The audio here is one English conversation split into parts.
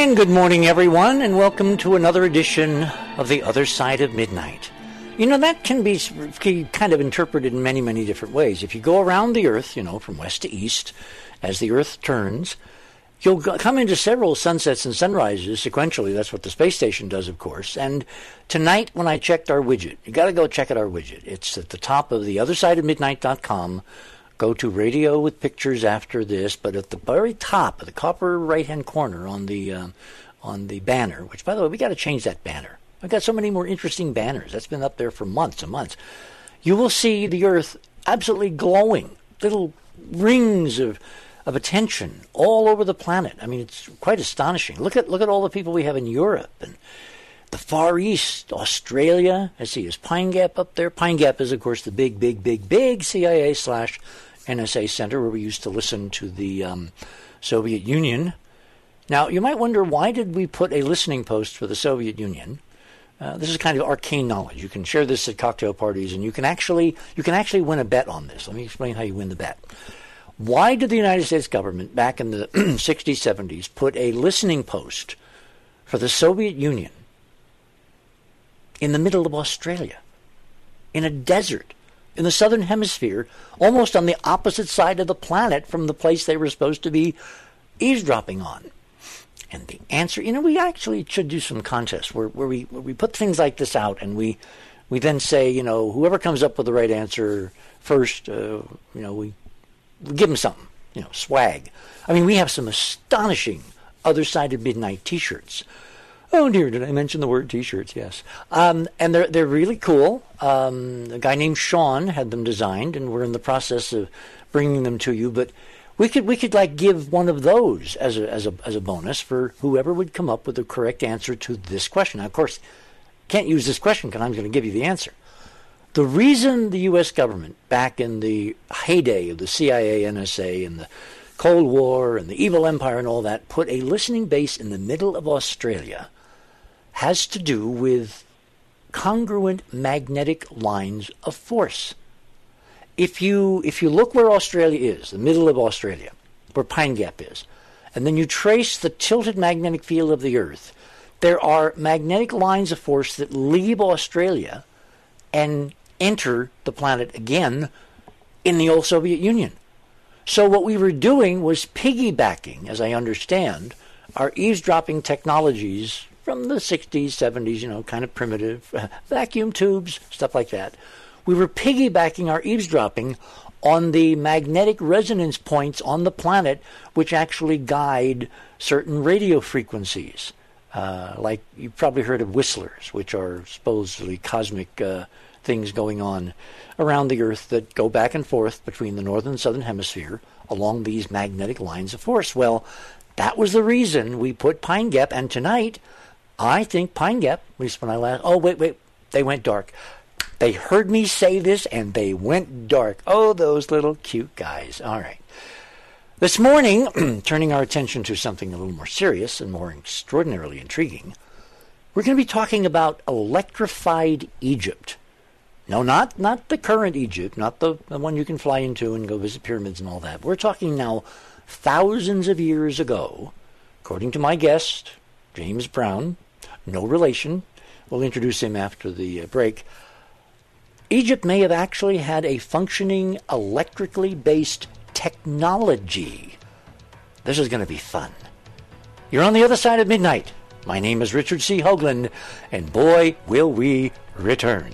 And good morning, everyone, and welcome to another edition of The Other Side of Midnight. You know, that can be kind of interpreted in many, many different ways. If you go around the Earth, from west to east, as the Earth turns, you'll come into several sunsets and sunrises sequentially. That's what the space station does, of course. And tonight, when I checked our widget, you got to go check out our widget. It's at the top of theothersideofmidnight.com. Go to radio with pictures after this, but at the very top of the copper right-hand corner on the banner, which, by the way, we got to change that banner. I've got so many more interesting banners. That's been up there for months and months. You will see the Earth absolutely glowing, little rings of attention all over the planet. I mean, it's quite astonishing. Look at all the people we have in Europe and the Far East, Australia. I see is Pine Gap up there. Pine Gap is, of course, the big CIA/NSA center where we used to listen to the Soviet Union. Now, you might wonder, why did we put a listening post for the Soviet Union? This is kind of arcane knowledge. You can share this at cocktail parties, and you can actually win a bet on this. Let me explain how you win the bet. Why did the United States government, back in the 60s, 70s, put a listening post for the Soviet Union in the middle of Australia, in a desert, in the southern hemisphere, almost on the opposite side of the planet from the place they were supposed to be eavesdropping on? And the answer, we actually should do some contests where we put things like this out, and we then say, whoever comes up with the right answer first, we give them something, swag. I mean, we have some astonishing Other Side of Midnight T-shirts. Oh dear, did I mention the word T-shirts? Yes. And they're really cool. A guy named Sean had them designed, and we're in the process of bringing them to you. But we could like give one of those as a bonus for whoever would come up with the correct answer to this question. Now, of course, can't use this question because I'm going to give you the answer. The reason the U.S. government, back in the heyday of the CIA, NSA, and the Cold War, and the Evil Empire and all that, put a listening base in the middle of Australia has to do with congruent magnetic lines of force. If you look where Australia is, the middle of Australia, where Pine Gap is, and then you trace the tilted magnetic field of the Earth, there are magnetic lines of force that leave Australia and enter the planet again in the old Soviet Union. So what we were doing was piggybacking, as I understand, our eavesdropping technologies from the 60s, 70s, kind of primitive, vacuum tubes, stuff like that. We were piggybacking our eavesdropping on the magnetic resonance points on the planet, which actually guide certain radio frequencies. Like you've probably heard of whistlers, which are supposedly cosmic things going on around the Earth that go back and forth between the northern and southern hemisphere along these magnetic lines of force. Well, that was the reason we put Pine Gap, and tonight, I think Pine Gap, at least when I last... Oh, wait, they went dark. They heard me say this, and they went dark. Oh, those little cute guys. All right. This morning, turning our attention to something a little more serious and more extraordinarily intriguing, we're going to be talking about electrified Egypt. No, not the current Egypt, not the one you can fly into and go visit pyramids and all that. We're talking now thousands of years ago, according to my guest, James Brown, no relation. We'll introduce him after the break. Egypt may have actually had a functioning electrically based technology. This is going to be fun. You're on the other side of midnight. My name is Richard C. Hoagland, and boy, will we return.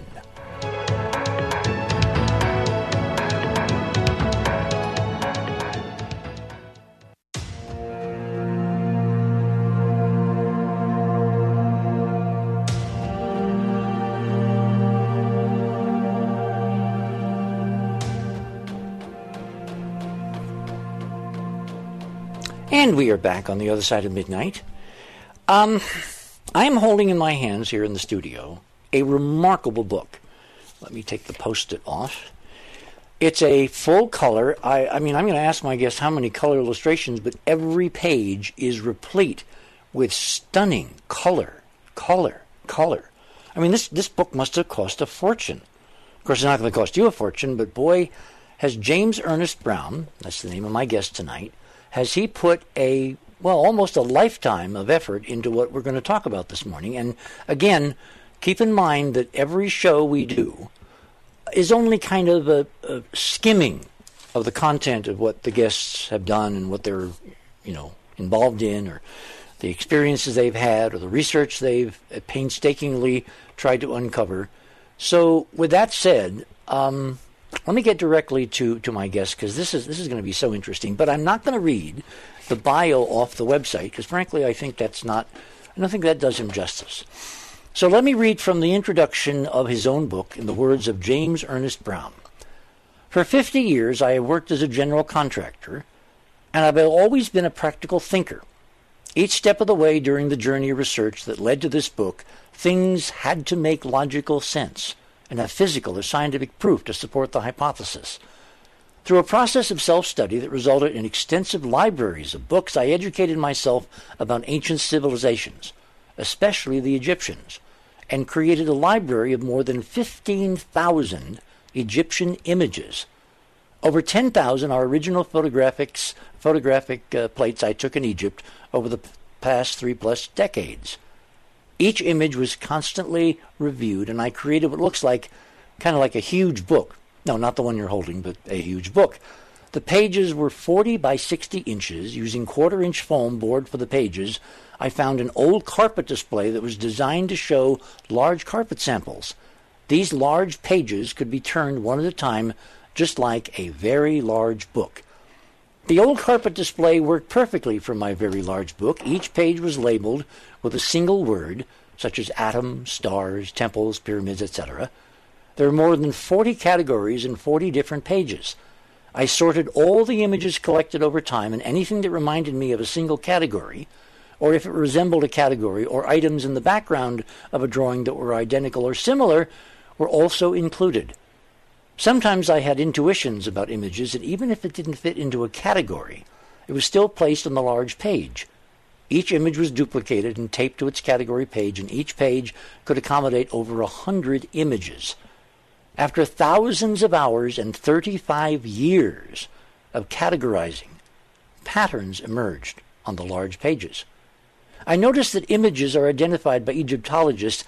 And we are back on the other side of midnight. I am holding in my hands here in the studio a remarkable book. Let me take the Post-it off. It's a full color. I mean, I'm going to ask my guests how many color illustrations, but every page is replete with stunning color. I mean, this book must have cost a fortune. Of course, it's not going to cost you a fortune, but boy, has James Ernest Brown, that's the name of my guest tonight, has he put a almost a lifetime of effort into what we're going to talk about this morning. And again, keep in mind that every show we do is only kind of a skimming of the content of what the guests have done and what they're, involved in, or the experiences they've had, or the research they've painstakingly tried to uncover. So with that said, let me get directly to my guest, because this is going to be so interesting. But I'm not going to read the bio off the website, because frankly I don't think that does him justice. So let me read from the introduction of his own book in the words of James Ernest Brown. For 50 years I have worked as a general contractor, and I've always been a practical thinker. Each step of the way during the journey of research that led to this book, things had to make logical sense and have physical or scientific proof to support the hypothesis. Through a process of self-study that resulted in extensive libraries of books, I educated myself about ancient civilizations, especially the Egyptians, and created a library of more than 15,000 Egyptian images. Over 10,000 are original photographic plates I took in Egypt over the past 3+ decades. Each image was constantly reviewed, and I created what looks like kind of like a huge book. No, not the one you're holding, but a huge book. The pages were 40 by 60 inches. Using 1/4-inch foam board for the pages, I found an old carpet display that was designed to show large carpet samples. These large pages could be turned one at a time, just like a very large book. The old carpet display worked perfectly for my very large book. Each page was labeled with a single word, such as atom, stars, temples, pyramids, etc. There are more than 40 categories and 40 different pages. I sorted all the images collected over time, and anything that reminded me of a single category, or if it resembled a category, or items in the background of a drawing that were identical or similar, were also included. Sometimes I had intuitions about images that even if it didn't fit into a category, it was still placed on the large page. Each image was duplicated and taped to its category page, and each page could accommodate over 100 images. After thousands of hours and 35 years of categorizing, patterns emerged on the large pages. I noticed that images are identified by Egyptologists.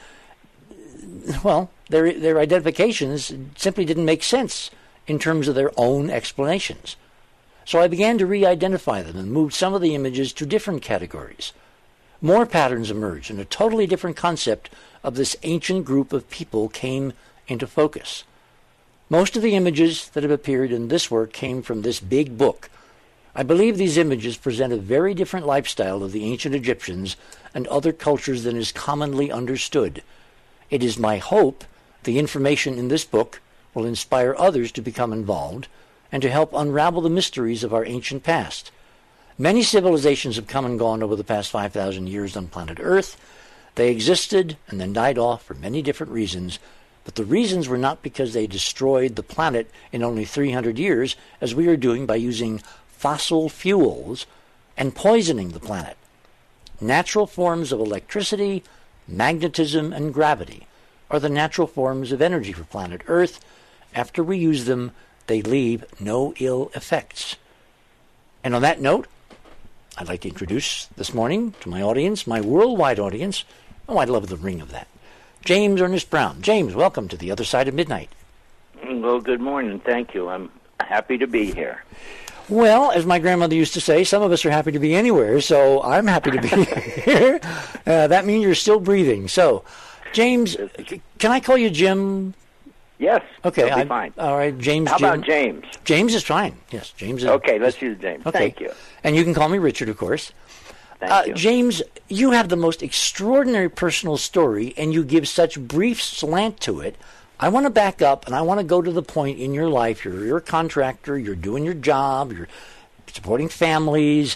Well, their identifications simply didn't make sense in terms of their own explanations. So I began to re-identify them and moved some of the images to different categories. More patterns emerged, and a totally different concept of this ancient group of people came into focus. Most of the images that have appeared in this work came from this big book. I believe these images present a very different lifestyle of the ancient Egyptians and other cultures than is commonly understood. It is my hope the information in this book will inspire others to become involved and to help unravel the mysteries of our ancient past. Many civilizations have come and gone over the past 5,000 years on planet Earth. They existed and then died off for many different reasons, but the reasons were not because they destroyed the planet in only 300 years, as we are doing by using fossil fuels and poisoning the planet. Natural forms of electricity, magnetism, and gravity are the natural forms of energy for planet Earth. After we use them, they leave no ill effects. And on that note, I'd like to introduce this morning to my audience, my worldwide audience. Oh, I love the ring of that. James Ernest Brown. James, welcome to The Other Side of Midnight. Well, good morning. Thank you. I'm happy to be here. Well, as my grandmother used to say, some of us are happy to be anywhere, so I'm happy to be here. That means you're still breathing. So, James, can I call you Jim? Yes. Okay. That'll be fine. All right, James. How Jim. about James? James is fine. Yes, James is. Okay, let's use James. Okay. Thank you. And you can call me Richard, of course. Thank you. James, you have the most extraordinary personal story, and you give such brief slant to it. I want to back up, and I want to go to the point in your life. You're a contractor. You're doing your job. You're supporting families.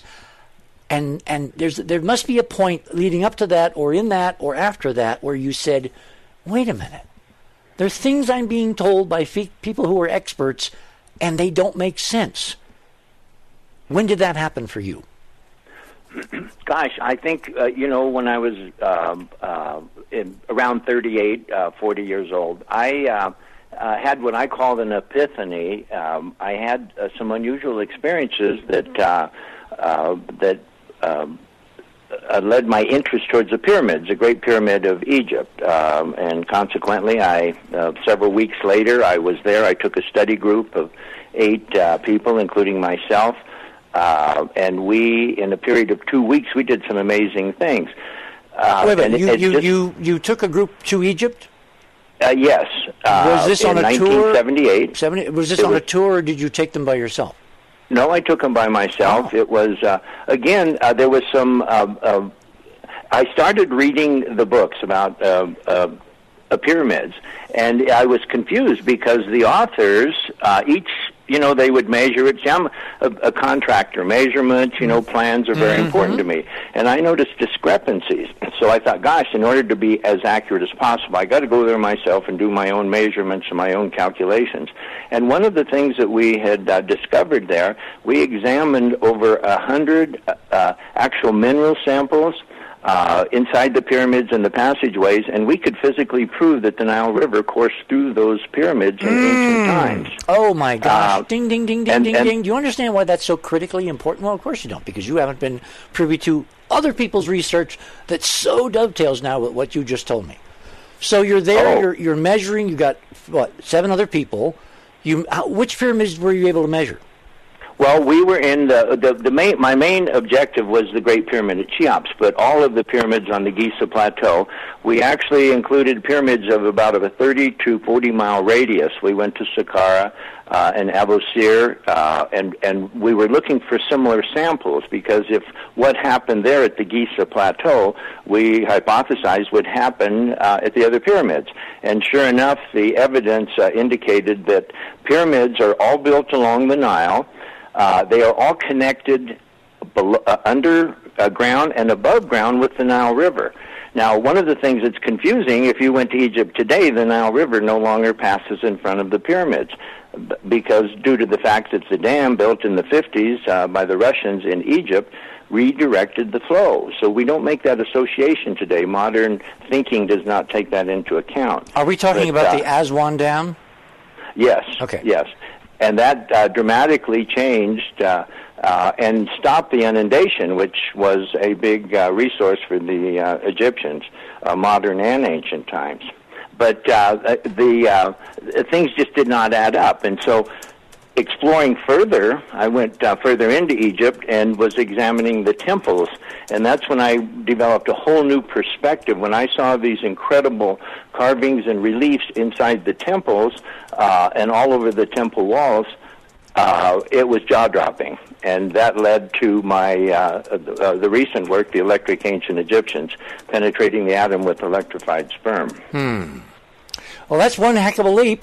And there must be a point leading up to that or in that or after that where you said, wait a minute. There's things I'm being told by people who are experts, and they don't make sense. When did that happen for you? Gosh, I think, when I was around 38, 40 years old, I had what I called an epiphany. I had some unusual experiences that led my interest towards the pyramids, the Great Pyramid of Egypt. And consequently, several weeks later, I was there. I took a study group of 8 people, including myself. And we, in a period of 2 weeks, we did some amazing things. Wait a minute, you took a group to Egypt? Yes. Was this on a 1978. tour? Was this on a tour, or did you take them by yourself? No, I took them by myself. Oh. It was, there was some, I started reading the books about pyramids, and I was confused because the authors, each, they would measure it. See, I'm a contractor. Measurements, plans are very important to me. And I noticed discrepancies. So I thought, gosh, in order to be as accurate as possible, I got to go there myself and do my own measurements and my own calculations. And one of the things that we had discovered there, we examined over 100 actual mineral samples inside the pyramids and the passageways, and we could physically prove that the Nile River coursed through those pyramids in ancient times. Oh, my gosh. Ding, ding, ding, ding, ding, ding. Do you understand why that's so critically important? Well, of course you don't, because you haven't been privy to other people's research that so dovetails now with what you just told me. So you're there, you're measuring, you got, 7 other people. Which pyramids were you able to measure? Well, we were in my main objective was the Great Pyramid at Cheops, but all of the pyramids on the Giza Plateau. We actually included pyramids of about a 30 to 40 mile radius. We went to Saqqara and Abusir, and we were looking for similar samples, because if what happened there at the Giza Plateau, we hypothesized would happen at the other pyramids. And sure enough, the evidence indicated that pyramids are all built along the Nile. They are all connected underground and above ground with the Nile River. Now, one of the things that's confusing, if you went to Egypt today, the Nile River no longer passes in front of the pyramids, because due to the fact that the dam built in the 50s by the Russians in Egypt redirected the flow. So we don't make that association today. Modern thinking does not take that into account. Are we talking about the Aswan Dam? Yes. Okay. Yes. And that dramatically changed and stopped the inundation, which was a big resource for the Egyptians, modern and ancient times. But the things just did not add up. And so exploring further, I went further into Egypt and was examining the temples. And that's when I developed a whole new perspective. When I saw these incredible carvings and reliefs inside the temples and all over the temple walls, it was jaw-dropping. And that led to my the recent work, The Electric Ancient Egyptians, Penetrating the Atom with Electrified Sperm. Well, that's one heck of a leap.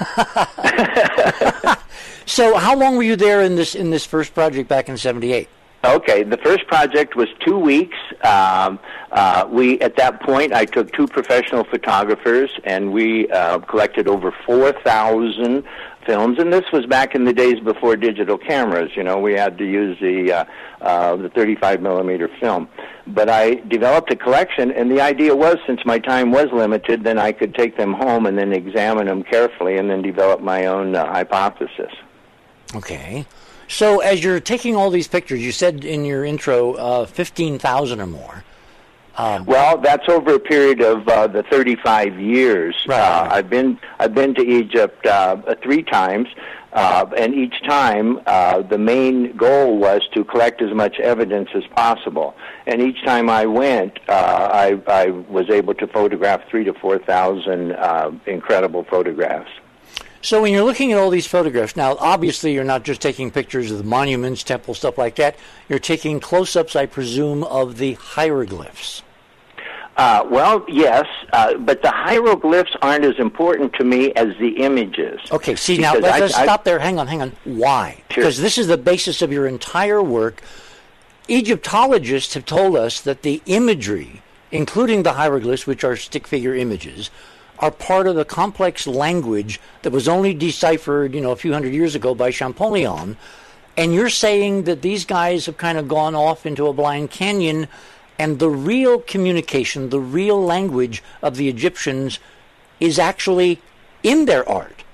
So how long were you there in this first project back in '78? Okay, the first project was 2 weeks. At that point, I took 2 professional photographers, and we collected over 4,000 films. And this was back in the days before digital cameras. We had to use the 35 millimeter film. But I developed a collection, and the idea was, since my time was limited, then I could take them home and then examine them carefully, and then develop my own hypothesis. Okay. So as you're taking all these pictures, you said in your intro 15,000 or more. Well, that's over a period of the 35 years. Right. I've been to Egypt 3 times, and each time the main goal was to collect as much evidence as possible. And each time I went, I was able to photograph 3,000 to 4,000 incredible photographs. So when you're looking at all these photographs, now obviously you're not just taking pictures of the monuments, temples, stuff like that. You're taking close-ups, I presume, of the hieroglyphs. Well, yes, but the hieroglyphs aren't as important to me as the images. Okay, see, now let's stop there. Hang on. Why? Sure. Because this is the basis of your entire work. Egyptologists have told us that the imagery, including the hieroglyphs, which are stick figure images, are part of the complex language that was only deciphered, a few hundred years ago by Champollion. And you're saying that these guys have kind of gone off into a blind canyon, and the real communication, the real language of the Egyptians is actually in their art.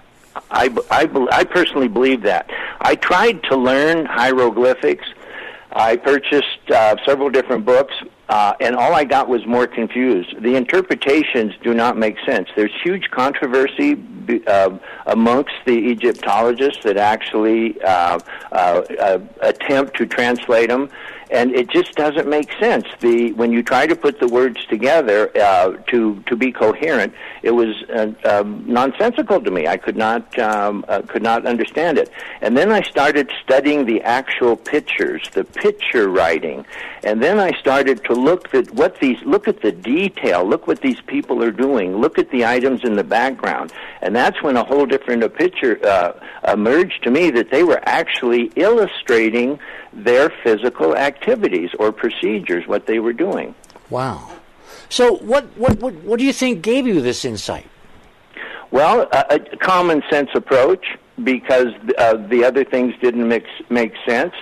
I personally believe that. I tried to learn hieroglyphics I purchased several different books, and all I got was more confused. The interpretations do not make sense. There's huge controversy amongst the Egyptologists that actually attempt to translate them, and it just doesn't make sense. When you try to put the words together to be coherent, it was nonsensical to me. I could not understand it. And then I started studying the actual pictures, the picture writing, and then I started to look at the detail, look what these people are doing, look at the items in the background, and that's when a whole different picture emerged to me, that they were actually illustrating their physical activities or procedures, what they were doing. Wow. So what do you think gave you this insight? Well, a common sense approach, because the other things didn't make sense.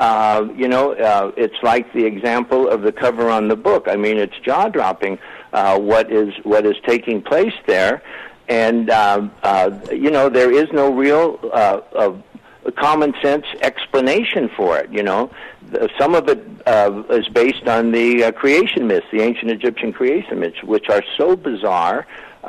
It's like the example of the cover on the book. I mean, it's jaw-dropping what is taking place there, and there is no real common sense explanation for it. Some of it is based on the creation myths, the ancient Egyptian creation myths, which are so bizarre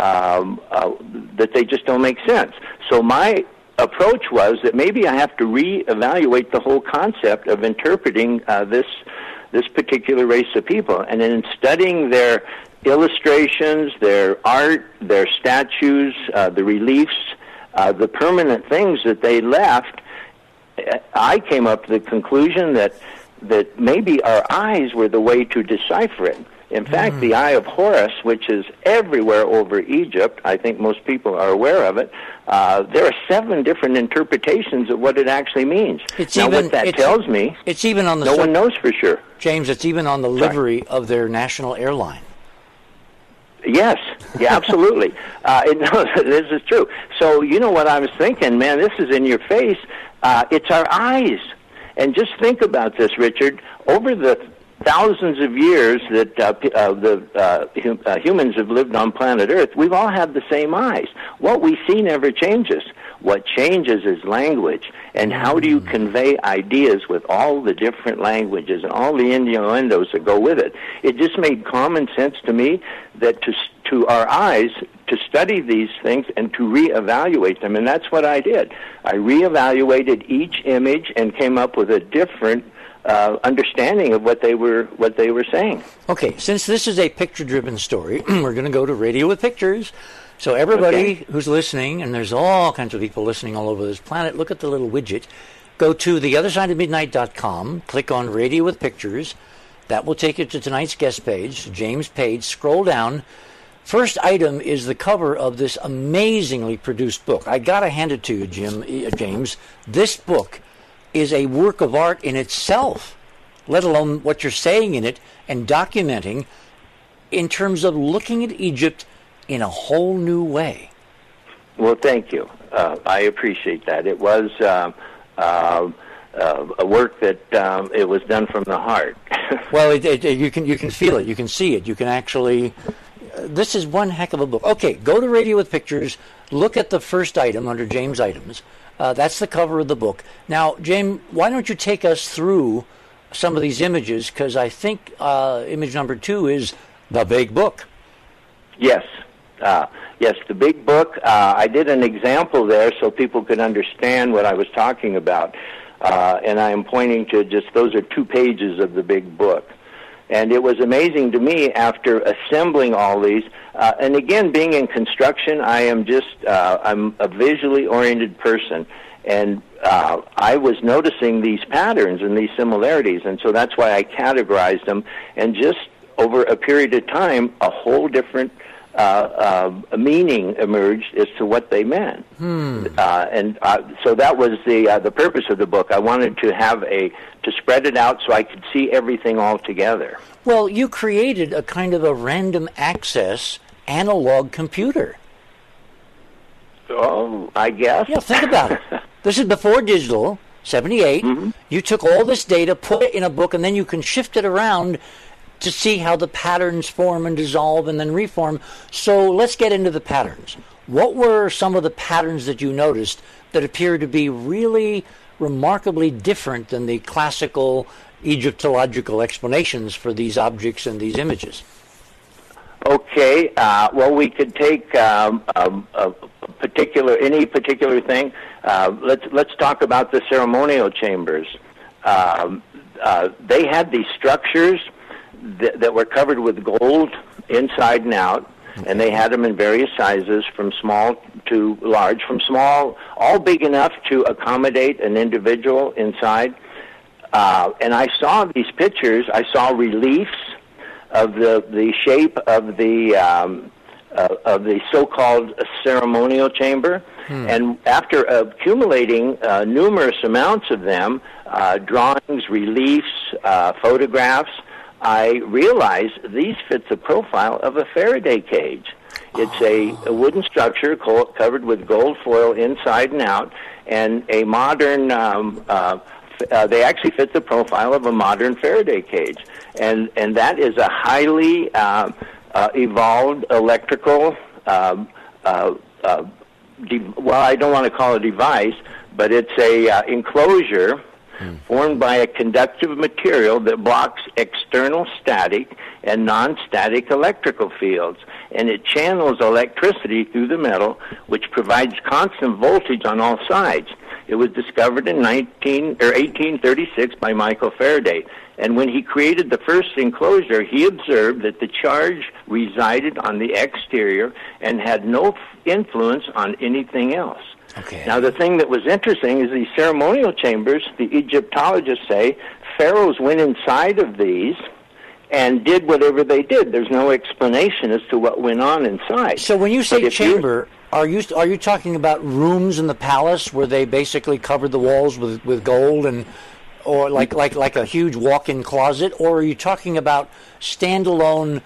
that they just don't make sense. So my approach was that maybe I have to reevaluate the whole concept of interpreting this particular race of people. And in studying their illustrations, their art, their statues, the reliefs, the permanent things that they left, I came up to the conclusion that maybe our eyes were the way to decipher it. In fact, the Eye of Horus, which is everywhere over Egypt, I think most people are aware of it, there are 7 different interpretations of what it actually means. What that tells me, it's even on the no one knows for sure. James, it's even on the livery of their national airline. Yes, yeah, absolutely. This is true. So you know what I was thinking, man, this is in your face. It's our eyes. And just think about this, Richard. Over the thousands of years that humans have lived on planet Earth, we've all had the same eyes. What we see never changes. What changes is language. And how do you convey ideas with all the different languages and all the innuendos that go with it? It just made common sense to me that to our eyes, to study these things and to reevaluate them. And that's what I did. I reevaluated each image and came up with a different understanding of what they were saying. Okay, since this is a picture-driven story, we're going to go to Radio with Pictures. So everybody who's listening, and there's all kinds of people listening all over this planet, look at the little widget. Go to theothersideofmidnight.com, click on Radio with Pictures. That will take you to tonight's guest page, James Page. Scroll down. First item is the cover of this amazingly produced book. I got to hand it to you, James. This book is a work of art in itself, let alone what you're saying in it and documenting in terms of looking at Egypt in a whole new way. Well, thank you. I appreciate that. It was a work that it was done from the heart. Well, you can feel it. You can see it. You can actually... this is one heck of a book. Okay, go to Radio with Pictures. Look at the first item under James Items. That's the cover of the book. Now, James, why don't you take us through some of these images? Because I think image number 2 is the big book. Yes. Yes, the big book. I did an example there so people could understand what I was talking about. And I am pointing to those are 2 pages of the big book. And it was amazing to me after assembling all these. And again, being in construction, I'm a visually oriented person. And I was noticing these patterns and these similarities. And so that's why I categorized them. And just over a period of time, a whole different meaning emerged as to what they meant. So that was the purpose of the book. I wanted to spread it out so I could see everything all together. Well, you created a kind of a random access analog computer. Oh, I guess. Yeah, think about it. This is before digital, 78. Mm-hmm. You took all this data, put it in a book, and then you can shift it around to see how the patterns form and dissolve and then reform. So let's get into the patterns. What were some of the patterns that you noticed that appeared to be really remarkably different than the classical Egyptological explanations for these objects and these images? Okay, well, we could take any particular thing. Let's talk about the ceremonial chambers. They had these structures that were covered with gold inside and out, and they had them in various sizes, from small to large, from small, all big enough to accommodate an individual inside. And I saw these pictures. I saw reliefs of the shape of the so-called ceremonial chamber. And after accumulating numerous amounts of them, drawings, reliefs, photographs, I realized these fit the profile of a Faraday cage. It's a wooden structure covered with gold foil inside and out, and a modern they actually fit the profile of a modern Faraday cage, and that is a highly evolved electrical. Well, I don't want to call it a device, but it's a enclosure formed by a conductive material that blocks external static and non-static electrical fields, and it channels electricity through the metal, which provides constant voltage on all sides. It was discovered in 1836 by Michael Faraday, and when he created the first enclosure, he observed that the charge resided on the exterior and had no influence on anything else. Okay. Now, the thing that was interesting is these ceremonial chambers, the Egyptologists say, pharaohs went inside of these and did whatever they did. There's no explanation as to what went on inside. So when you say chamber, are you talking about rooms in the palace where they basically covered the walls with gold, and or like a huge walk-in closet, or are you talking about standalone,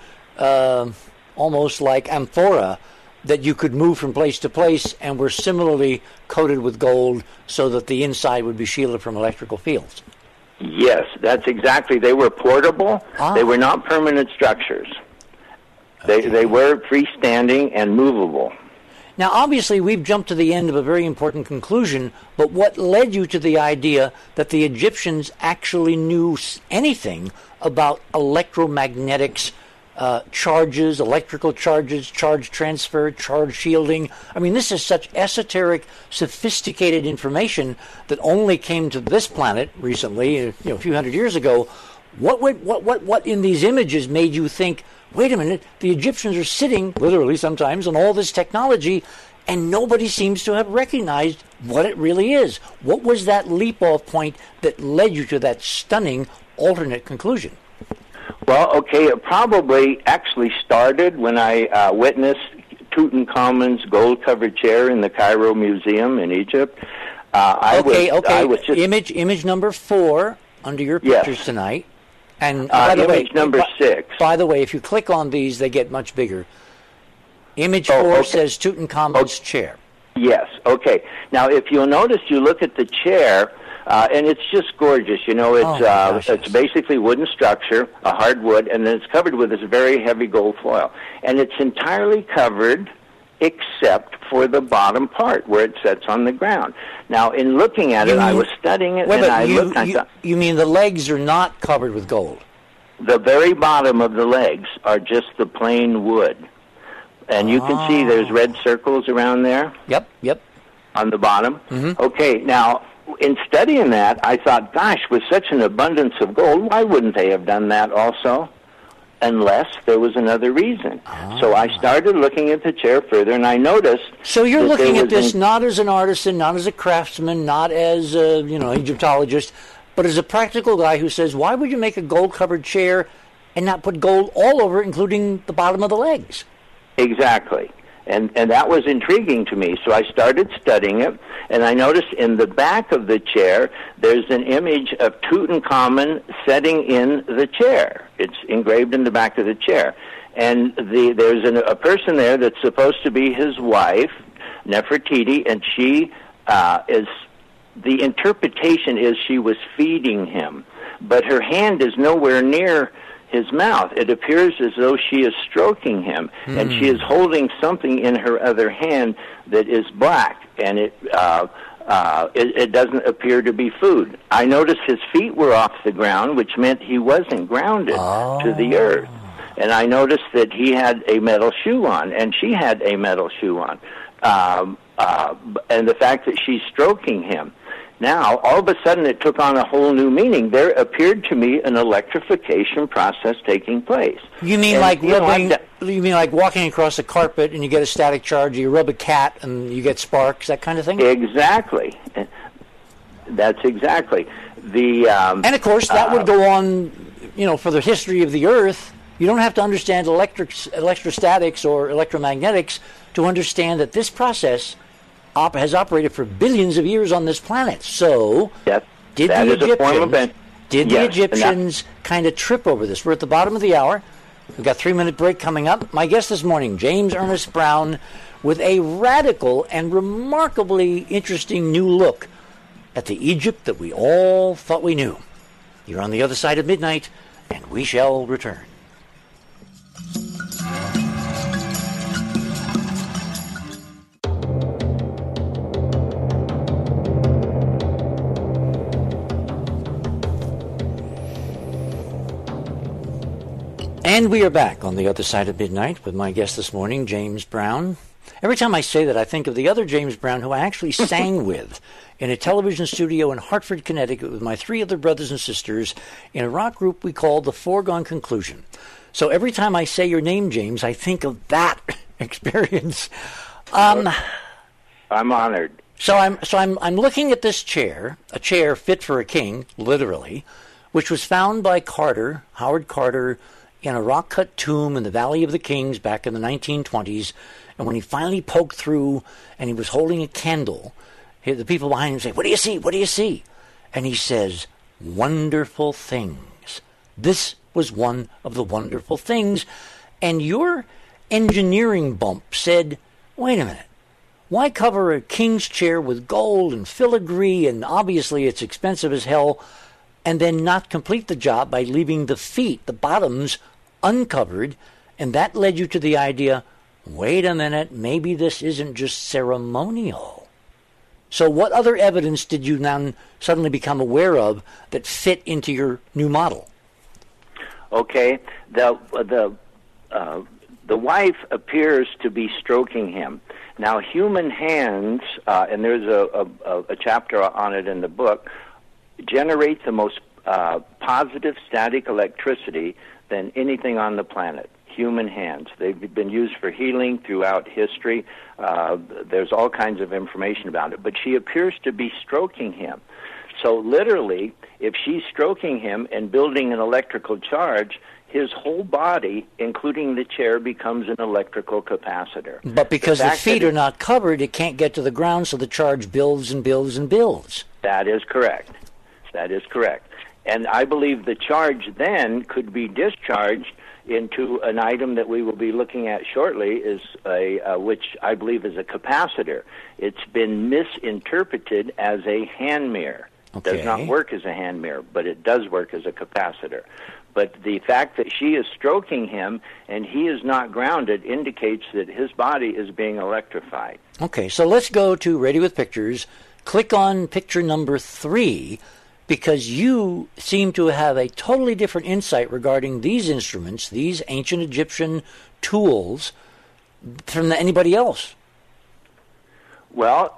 almost like amphora, that you could move from place to place and were similarly coated with gold so that the inside would be shielded from electrical fields? Yes, that's exactly. They were portable. They were not permanent structures. They were freestanding and movable. Now, obviously, we've jumped to the end of a very important conclusion, but what led you to the idea that the Egyptians actually knew anything about electromagnetics, charges, electrical charges, charge transfer, charge shielding? I mean, this is such esoteric, sophisticated information that only came to this planet recently, a few hundred years ago. What in these images made you think, wait a minute, the Egyptians are sitting, literally sometimes, on all this technology, and nobody seems to have recognized what it really is? What was that leap-off point that led you to that stunning alternate conclusion? Well, okay, it probably actually started when I witnessed Tutankhamun's gold-covered chair in the Cairo Museum in Egypt. Image number 4 under your pictures tonight. And by the image number 6. By the way, if you click on these, they get much bigger. Image 4 says Tutankhamun's chair. Yes, okay. Now, if you'll notice, you look at the chair, and it's just gorgeous. It's basically wooden structure, a hardwood, and then it's covered with this very heavy gold foil. And it's entirely covered except for the bottom part where it sits on the ground. Now, in looking at I was studying it, and I looked. You mean the legs are not covered with gold? The very bottom of the legs are just the plain wood. And you can see there's red circles around there. Yep. On the bottom. Mm-hmm. Okay, now, in studying that, I thought, gosh, with such an abundance of gold, why wouldn't they have done that also? Unless there was another reason. So I started looking at the chair further, and I noticed... So you're looking at this not as an artisan, not as a craftsman, not as a, Egyptologist, but as a practical guy who says, why would you make a gold-covered chair and not put gold all over it, including the bottom of the legs? Exactly. And that was intriguing to me. So I started studying it, and I noticed in the back of the chair, there's an image of Tutankhamun sitting in the chair. It's engraved in the back of the chair. And there's a person there that's supposed to be his wife, Nefertiti, and she the interpretation is she was feeding him. But her hand is nowhere near his mouth. It appears as though she is stroking him, and she is holding something in her other hand that is black, and It doesn't appear to be food. I noticed his feet were off the ground, which meant he wasn't grounded to the earth. And I noticed that he had a metal shoe on, and she had a metal shoe on. And the fact that she's stroking him. Now, all of a sudden, it took on a whole new meaning. There appeared to me an electrification process taking place. You mean you mean like walking across a carpet and you get a static charge, you rub a cat and you get sparks, that kind of thing? Exactly. That's exactly. And of course, that would go on, for the history of the Earth. You don't have to understand electrostatics or electromagnetics to understand that this process has operated for billions of years on this planet. So, did the Egyptians kind of trip over this? We're at the bottom of the hour. We've got a 3-minute break coming up. My guest this morning, James Ernest Brown, with a radical and remarkably interesting new look at the Egypt that we all thought we knew. You're on the other side of midnight, and we shall return. And we are back on the other side of midnight with my guest this morning, James Brown. Every time I say that, I think of the other James Brown who I actually sang with in a television studio in Hartford, Connecticut with my 3 other brothers and sisters in a rock group we called The Foregone Conclusion. So every time I say your name, James, I think of that experience. I'm honored. So I'm looking at this chair, a chair fit for a king, literally, which was found by Howard Carter, in a rock-cut tomb in the Valley of the Kings back in the 1920s. And when he finally poked through and he was holding a candle, the people behind him say, "What do you see? What do you see?" And he says, "Wonderful things." This was one of the wonderful things. And your engineering bump said, wait a minute, why cover a king's chair with gold and filigree, and obviously it's expensive as hell, and then not complete the job by leaving the feet, the bottoms, uncovered? And that led you to the idea, wait a minute, maybe this isn't just ceremonial. So what other evidence did you now suddenly become aware of that fit into your new model? Okay, the wife appears to be stroking him. Now, human hands, and there's a chapter on it in the book, generate the most positive static electricity than anything on the planet. Human hands. They've been used for healing throughout history. There's all kinds of information about it. But she appears to be stroking him. So literally, if she's stroking him and building an electrical charge, his whole body, including the chair, becomes an electrical capacitor. But because the feet are not covered, it can't get to the ground, so the charge builds and builds and builds. That is correct. That is correct. And I believe the charge then could be discharged into an item that we will be looking at shortly, is which I believe is a capacitor. It's been misinterpreted as a hand mirror. Okay. It does not work as a hand mirror, but it does work as a capacitor. But the fact that she is stroking him and he is not grounded indicates that his body is being electrified. Okay, so let's go to Ready with Pictures. Click on picture number 3, because you seem to have a totally different insight regarding these instruments, these ancient Egyptian tools, from anybody else. Well,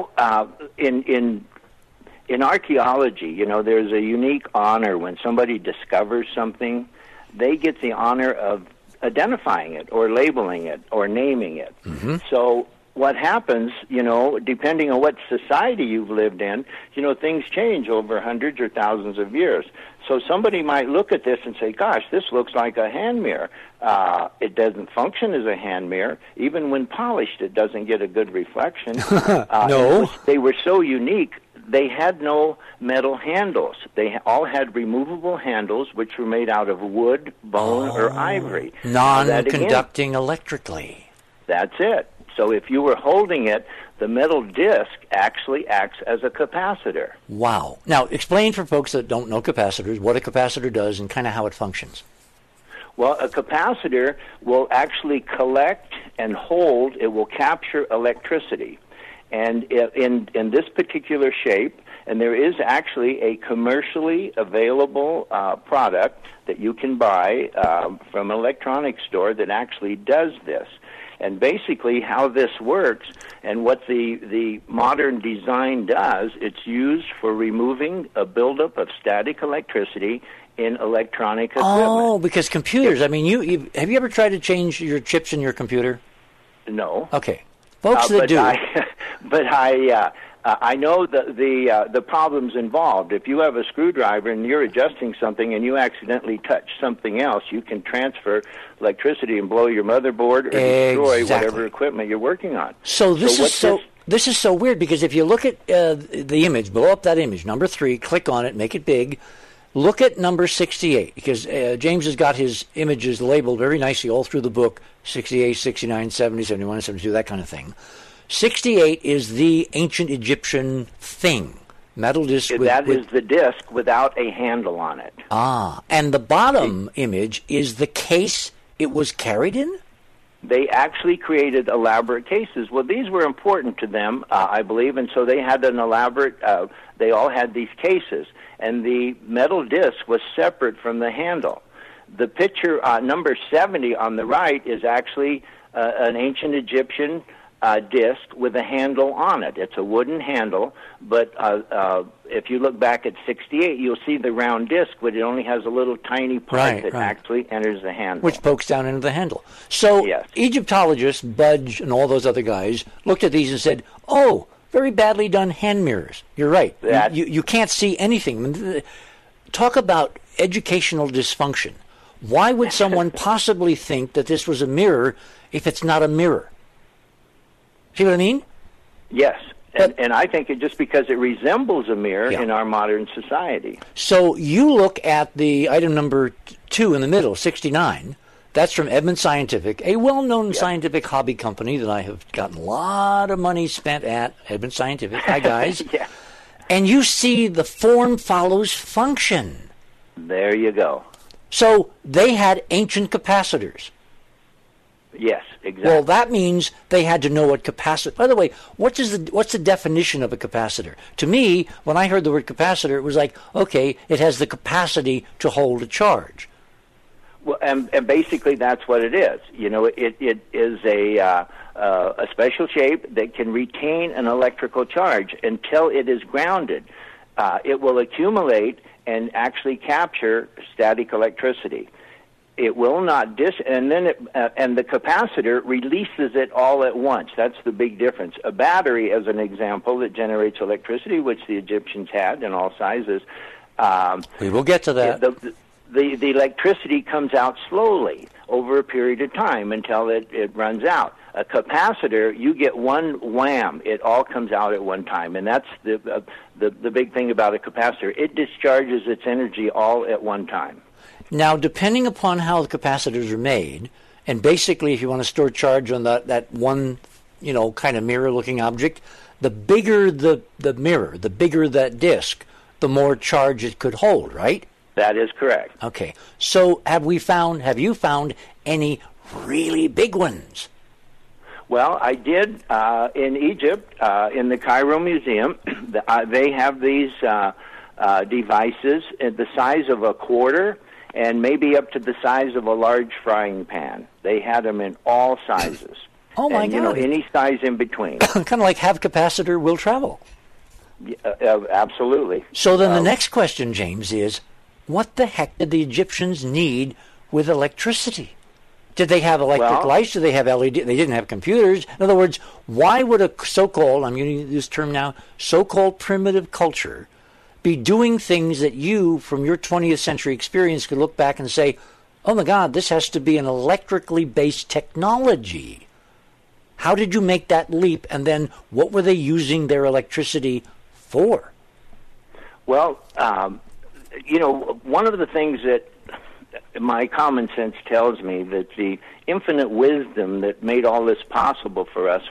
in archaeology, there's a unique honor when somebody discovers something. They get the honor of identifying it or labeling it or naming it. Mm-hmm. So what happens, depending on what society you've lived in, things change over hundreds or thousands of years. So somebody might look at this and say, gosh, this looks like a hand mirror. It doesn't function as a hand mirror. Even when polished, it doesn't get a good reflection. No. They were so unique. They had no metal handles. They all had removable handles, which were made out of wood, bone, or ivory. Non-conducting electrically. That's it. So if you were holding it, the metal disc actually acts as a capacitor. Wow. Now, explain for folks that don't know capacitors what a capacitor does and kind of how it functions. Well, a capacitor will actually collect and hold, it will capture electricity. And in this particular shape, and there is actually a commercially available product that you can buy from an electronics store that actually does this. And basically how this works and what the modern design does, it's used for removing a buildup of static electricity in electronic equipment. Oh, because computers, I mean, have you ever tried to change your chips in your computer? No. Okay. Folks that do. I know the problems involved. If you have a screwdriver and you're adjusting something and you accidentally touch something else, you can transfer electricity and blow your motherboard or destroy whatever equipment you're working on. So this is so weird, because if you look at the image, blow up that image, number 3, click on it, make it big. Look at number 68, because James has got his images labeled very nicely all through the book, 68, 69, 70, 71, 72, that kind of thing. 68 is the ancient Egyptian thing, metal disc. That is the disc without a handle on it. Ah, and the bottom image is the case it was carried in? They actually created elaborate cases. Well, these were important to them, I believe, and so they had an elaborate, they all had these cases, and the metal disc was separate from the handle. The picture, number 70 on the right, is actually an ancient Egyptian disc with a handle on it. It's a wooden handle, but if you look back at 68, you'll see the round disc, but it only has a little tiny part that actually enters the handle. Which pokes down into the handle. So yes. Egyptologists, Budge and all those other guys, looked at these and said, oh, very badly done hand mirrors. You're right. You can't see anything. Talk about educational dysfunction. Why would someone possibly think that this was a mirror if it's not a mirror? See what I mean? Yes, and I think it just because it resembles a mirror in our modern society. So you look at the item number 2 in the middle, 69. That's from Edmund Scientific, a well-known scientific hobby company that I have gotten a lot of money spent at, Edmund Scientific. Hi, guys. Yeah. And you see the form follows function. There you go. So they had ancient capacitors. Yes, exactly. Well, that means they had to know what capacitor. By the way, what's the definition of a capacitor? To me, when I heard the word capacitor, it was like, okay, it has the capacity to hold a charge. Well, and basically that's what it is. You know, it is a special shape that can retain an electrical charge until it is grounded. It will accumulate and actually capture static electricity. It will not and then and the capacitor releases it all at once. That's the big difference. A battery, as an example, that generates electricity, which the Egyptians had in all sizes. We will get to that. The electricity comes out slowly over a period of time until it runs out. A capacitor, you get one wham; it all comes out at one time, and that's the big thing about a capacitor. It discharges its energy all at one time. Now, depending upon how the capacitors are made, and basically if you want to store charge on that one, kind of mirror-looking object, the bigger the mirror, the bigger that disc, the more charge it could hold, right? That is correct. Okay. So have you found any really big ones? Well, I did in Egypt, in the Cairo Museum. They have these devices at the size of a quarter, and maybe up to the size of a large frying pan. They had them in all sizes. Oh, my God. Any size in between. Kind of like have capacitor, will travel. Absolutely. So then the next question, James, is what the heck did the Egyptians need with electricity? Did they have electric lights? Did they have LED? They didn't have computers. In other words, why would a so-called, I'm using this term now, so-called primitive culture be doing things that you, from your 20th century experience, could look back and say, oh my God, this has to be an electrically based technology. How did you make that leap? And then what were they using their electricity for? Well, one of the things that my common sense tells me that the infinite wisdom that made all this possible for us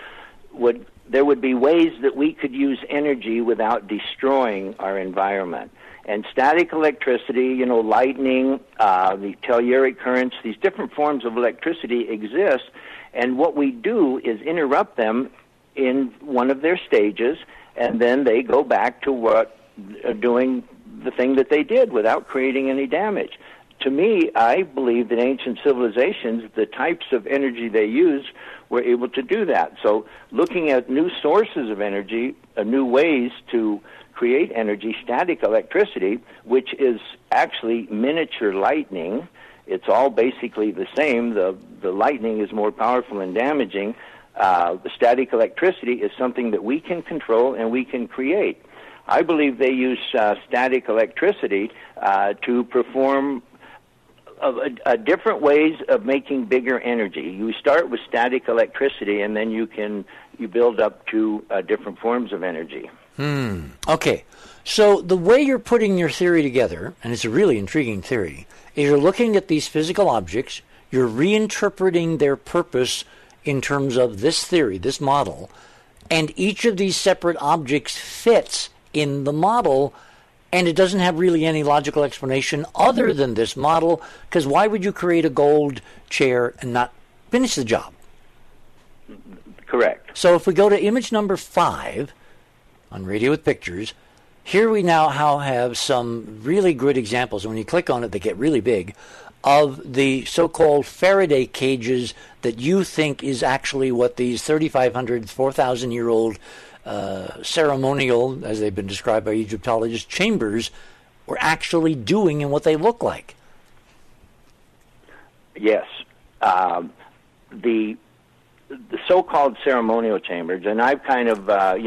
there would be ways that we could use energy without destroying our environment. And static electricity, lightning, the telluric currents, these different forms of electricity exist, and what we do is interrupt them in one of their stages, and then they go back to doing the thing that they did without creating any damage. To me, I believe that ancient civilizations, the types of energy they used, were able to do that. So looking at new sources of energy, new ways to create energy, static electricity, which is actually miniature lightning. It's all basically the same. The lightning is more powerful and damaging. The static electricity is something that we can control and we can create. I believe they use static electricity to perform different ways of making bigger energy. You start with static electricity, and then you build up to different forms of energy. Okay. So the way you're putting your theory together, and it's a really intriguing theory, is you're looking at these physical objects, you're reinterpreting their purpose in terms of this theory, this model, and each of these separate objects fits in the model, and it doesn't have really any logical explanation other than this model, because why would you create a gold chair and not finish the job? Correct. So if we go to image number 5 on Radio with Pictures, here we now have some really good examples. When you click on it, they get really big, of the so-called Faraday cages that you think is actually what these 3,500, 4,000-year-old ceremonial, as they've been described by Egyptologists, chambers were actually doing and what they look like. Yes. The so-called ceremonial chambers, and I've kind of,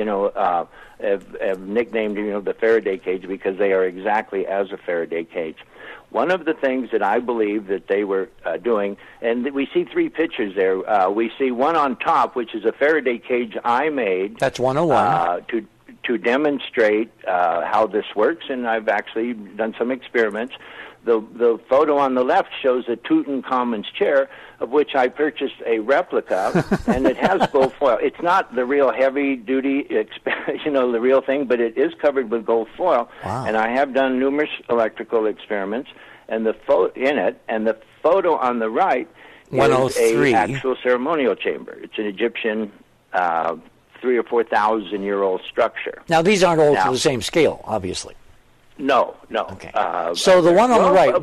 have nicknamed, the Faraday cage because they are exactly as a Faraday cage. One of the things that I believe that they were doing, and we see 3 pictures there. We see one on top, which is a Faraday cage I made. That's 101. To demonstrate how this works, and I've actually done some experiments. The photo on the left shows a Tutankhamun's chair, of which I purchased a replica, and it has gold foil. It's not the real heavy-duty, the real thing, but it is covered with gold foil. Wow. And I have done numerous electrical experiments, and the photo on the right is 103. an actual ceremonial chamber. It's an Egyptian 3,000 or 4,000-year-old structure. Now, these aren't all to the same scale, obviously. No. Okay. So the one on the right,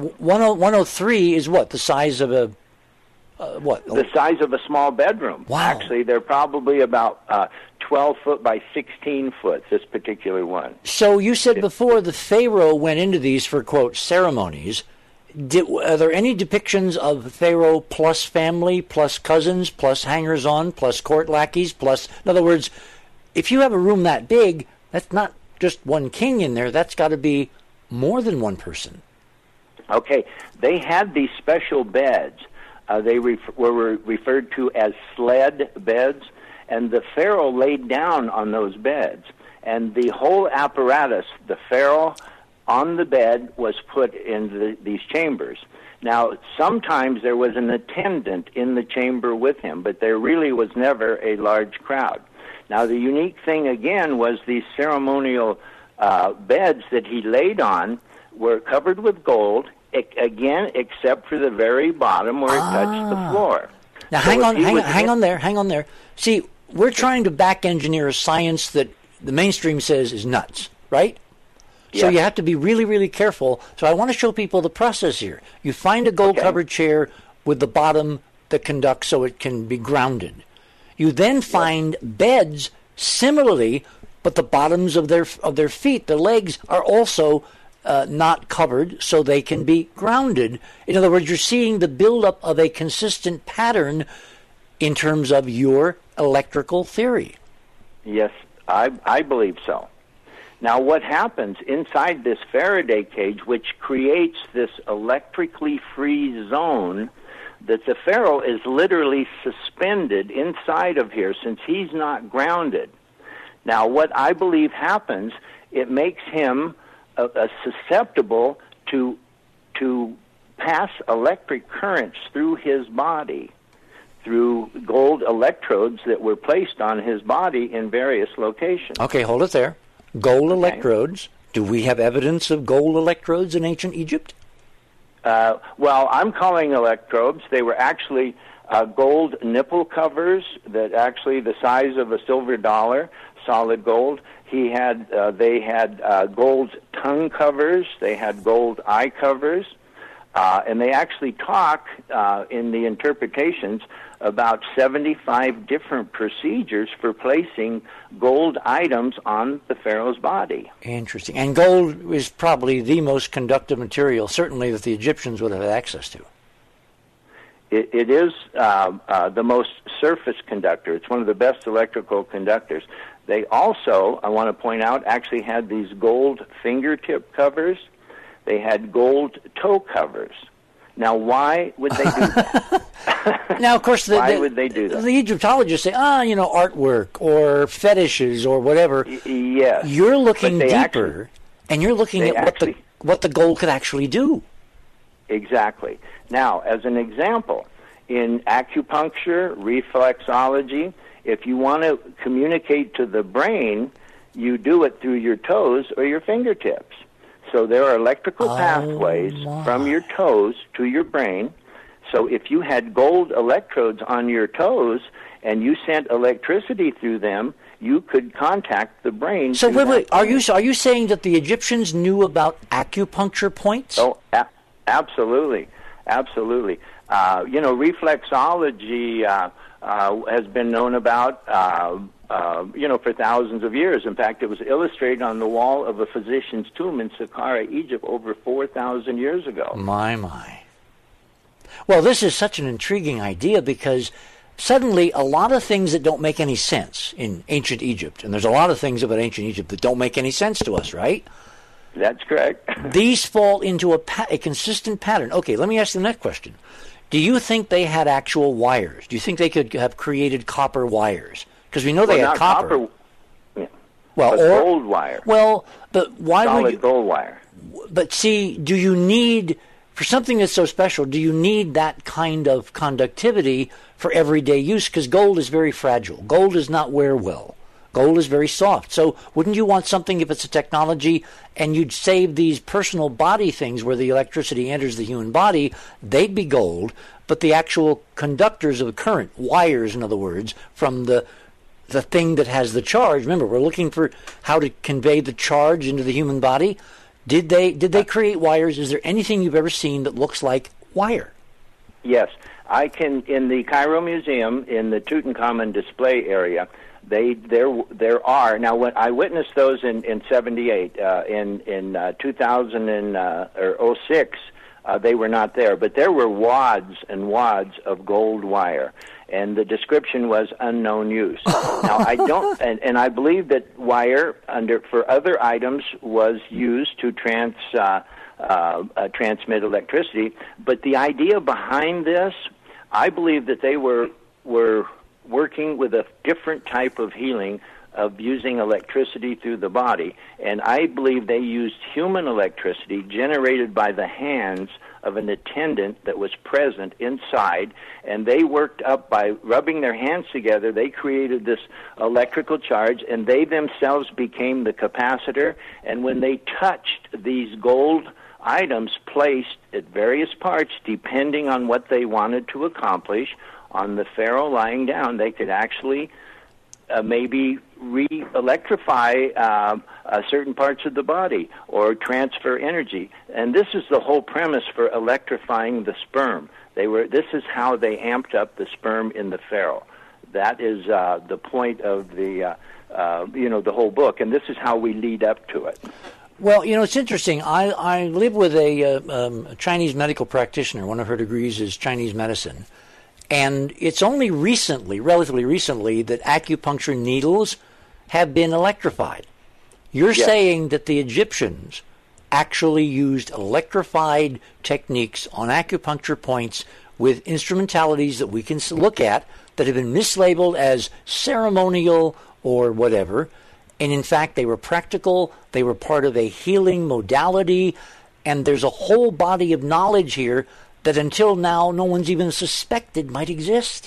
103, is what? The size of a what? The size of a small bedroom. Wow. Actually, they're probably about 12 foot by 16 foot, this particular one. So you said before the Pharaoh went into these for, quote, ceremonies. Are there any depictions of Pharaoh plus family, plus cousins, plus hangers-on, plus court lackeys, plus... In other words, if you have a room that big, that's not just one king in there. That's got to be more than one person. Okay. They had these special beds. They were referred to as sled beds, and the pharaoh laid down on those beds. And the whole apparatus, the pharaoh on the bed, was put in these chambers. Now, sometimes there was an attendant in the chamber with him, but there really was never a large crowd. Now, the unique thing, again, was these ceremonial beds that he laid on were covered with gold, again, except for the very bottom where it touched the floor. Now, So hang on there. See, we're trying to back-engineer a science that the mainstream says is nuts, right? So you have to be really, really careful. So I want to show people the process here. You find a gold-covered chair with the bottom that conducts so it can be grounded. You then find beds similarly, but the bottoms of their feet, the legs, are also not covered so they can be grounded. In other words, you're seeing the buildup of a consistent pattern in terms of your electrical theory. Yes, I believe so. Now, what happens inside this Faraday cage, which creates this electrically free zone, that the pharaoh is literally suspended inside of here since he's not grounded. Now, what I believe happens, it makes him susceptible to pass electric currents through his body, through gold electrodes that were placed on his body in various locations. Okay, hold it there. Gold electrodes. Do we have evidence of gold electrodes in ancient Egypt? Well, I'm calling electrodes. They were actually gold nipple covers that actually the size of a silver dollar, solid gold. They had gold tongue covers. They had gold eye covers. And they actually talk in the interpretations about 75 different procedures for placing gold items on the pharaoh's body. Interesting. And gold is probably the most conductive material, certainly that the Egyptians would have had access to. It is the most surface conductor. It's one of the best electrical conductors. They also, I want to point out, actually had these gold fingertip covers. They had gold toe covers. Now, why would they do that? Now, of course, why would they do that? The Egyptologists say, artwork or fetishes or whatever. Yes. You're looking deeper, and you're looking at what the gold could actually do. Exactly. Now, as an example, in acupuncture, reflexology, if you want to communicate to the brain, you do it through your toes or your fingertips. So there are electrical pathways from your toes to your brain. So if you had gold electrodes on your toes and you sent electricity through them, you could contact the brain. So wait, are you saying that the Egyptians knew about acupuncture points? Oh, absolutely, absolutely. Reflexology has been known about, for thousands of years. In fact, it was illustrated on the wall of a physician's tomb in Saqqara, Egypt, over 4,000 years ago. My. Well, this is such an intriguing idea because suddenly a lot of things that don't make any sense in ancient Egypt, and there's a lot of things about ancient Egypt that don't make any sense to us, right? That's correct. These fall into a consistent pattern. Okay, let me ask you the next question. Do you think they had actual wires? Do you think they could have created copper wires? Because we know they had copper. Yeah. Well, or gold wire. Well, but why would you? Solid gold wire. But see, do you need, for something that's so special, do you need that kind of conductivity for everyday use? Because gold is very fragile. Gold does not wear well. Gold is very soft. So wouldn't you want something, if it's a technology, and you'd save these personal body things where the electricity enters the human body, they'd be gold, but the actual conductors of the current, wires, in other words, from the thing that has the charge. Remember, we're looking for how to convey the charge into the human body. Did they create wires? Is there anything you've ever seen that looks like wire? Yes. I can, in the Cairo Museum, in the Tutankhamun display area, there are. Now, when I witnessed those in 78, in 2006, they were not there, but there were wads and wads of gold wire, and the description was unknown use. Now, I don't, and I believe that wire for other items was used to transmit electricity, but the idea behind this, I believe that they were working with a different type of healing of using electricity through the body, and I believe they used human electricity generated by the hands of an attendant that was present inside, and they worked up by rubbing their hands together. They created this electrical charge, and they themselves became the capacitor, and when they touched these gold items placed at various parts, depending on what they wanted to accomplish, on the pharaoh lying down, they could actually maybe re-electrify certain parts of the body or transfer energy. And this is the whole premise for electrifying the sperm. This is how they amped up the sperm in the pharaoh. That is the point of the whole book, and this is how we lead up to it. Well, it's interesting. I live with a Chinese medical practitioner. One of her degrees is Chinese medicine. And it's only recently, relatively recently, that acupuncture needles have been electrified. You're saying that the Egyptians actually used electrified techniques on acupuncture points with instrumentalities that we can look at that have been mislabeled as ceremonial or whatever. And in fact, they were practical. They were part of a healing modality. And there's a whole body of knowledge here that until now no one's even suspected might exist.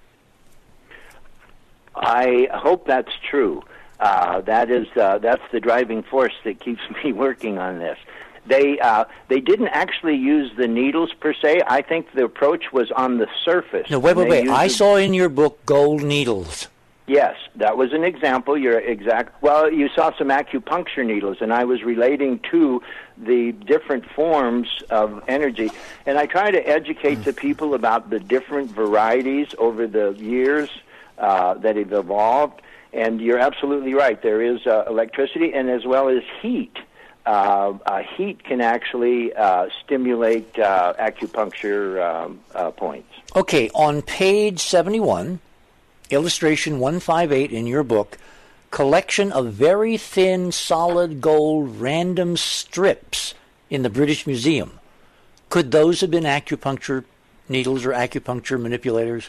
I hope that's true. That's the driving force that keeps me working on this. They didn't actually use the needles per se. I think the approach was on the surface. No, wait. I saw in your book gold needles. Yes, that was an example. You're exact. Well, you saw some acupuncture needles, and I was relating to the different forms of energy. And I try to educate the people about the different varieties over the years that have evolved. And you're absolutely right. There is electricity, and as well as heat. Heat can actually stimulate acupuncture points. Okay, on page 71, illustration 158 in your book, collection of very thin solid gold random strips in the British Museum. Could those have been acupuncture needles or acupuncture manipulators?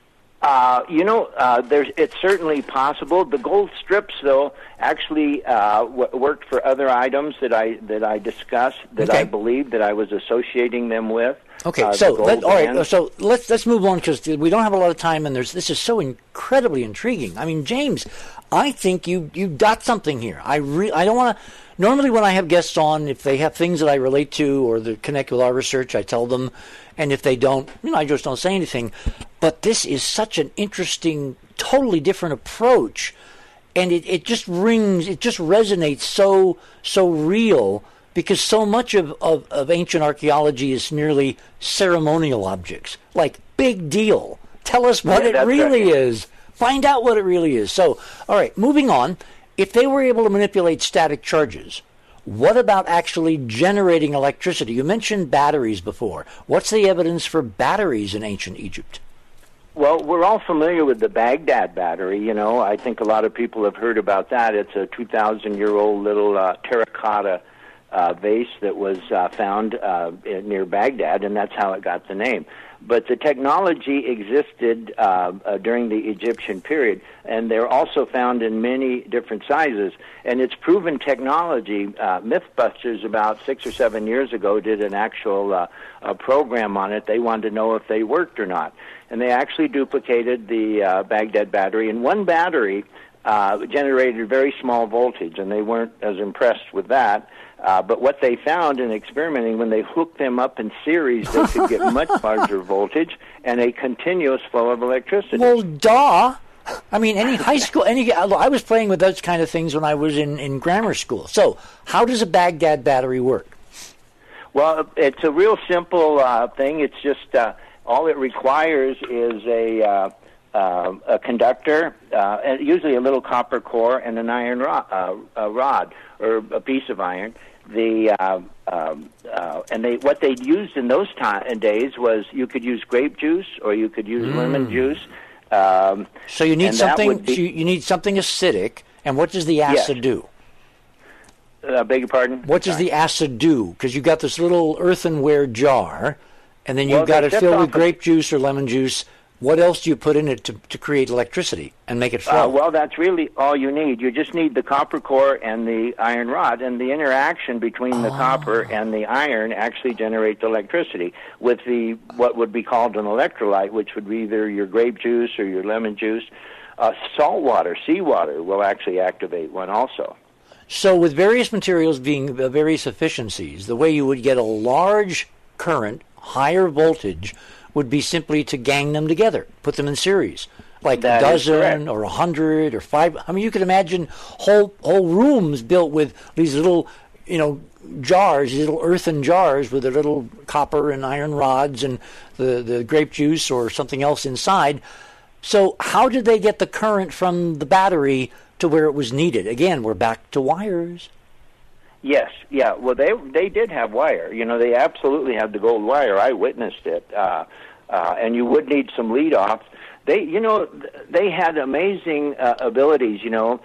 It's certainly possible. The gold strips, though, actually worked for other items that I discussed, that I believe that I was associating them with. Okay, so let's move on, because we don't have a lot of time, and this is so incredibly intriguing. I mean, James, I think you got something here. I don't want to. Normally, when I have guests on, if they have things that I relate to or that connect with our research, I tell them, and if they don't, I just don't say anything. But this is such an interesting, totally different approach, and it just rings, it just resonates so real, because so much of ancient archaeology is merely ceremonial objects, like big deal. Tell us what it really is. Find out what it really is. So, all right, moving on. If they were able to manipulate static charges, what about actually generating electricity? You mentioned batteries before. What's the evidence for batteries in ancient Egypt? Well, we're all familiar with the Baghdad battery. I think a lot of people have heard about that. It's a 2,000-year-old little terracotta vase that was found near Baghdad, and that's how it got the name. But the technology existed during the Egyptian period, and they're also found in many different sizes. And it's proven technology. Mythbusters about 6 or 7 years ago did an actual program on it. They wanted to know if they worked or not. And they actually duplicated the Baghdad battery. And one battery generated very small voltage, and they weren't as impressed with that. But what they found in experimenting, when they hooked them up in series, they could get much larger voltage and a continuous flow of electricity. Well, duh. I mean, any high school, I was playing with those kind of things when I was in grammar school. So how does a Baghdad battery work? Well, it's a real simple thing. It's just all it requires is a conductor, and usually a little copper core, and an iron rod or a piece of iron. What they used in those days was you could use grape juice or you could use lemon juice. So you need something. You need something acidic. And what does the acid do? Beg your pardon? What does the acid do? Because you've got this little earthenware jar, and then you've got it filled with grape juice or lemon juice. What else do you put in it to create electricity and make it flow? Well, that's really all you need. You just need the copper core and the iron rod, and the interaction between the copper and the iron actually generates electricity with what would be called an electrolyte, which would be either your grape juice or your lemon juice. Salt water, seawater, will actually activate one also. So with various materials being various efficiencies, the way you would get a large current, higher voltage, would be simply to gang them together, put them in series, like a dozen or 100 or 5. I mean, you could imagine whole rooms built with these little, jars, these little earthen jars with the little copper and iron rods and the grape juice or something else inside. So how did they get the current from the battery to where it was needed? Again, we're back to wires. Yes, yeah. Well, they did have wire. They absolutely had the gold wire. I witnessed it. And you would need some lead off. They had amazing abilities.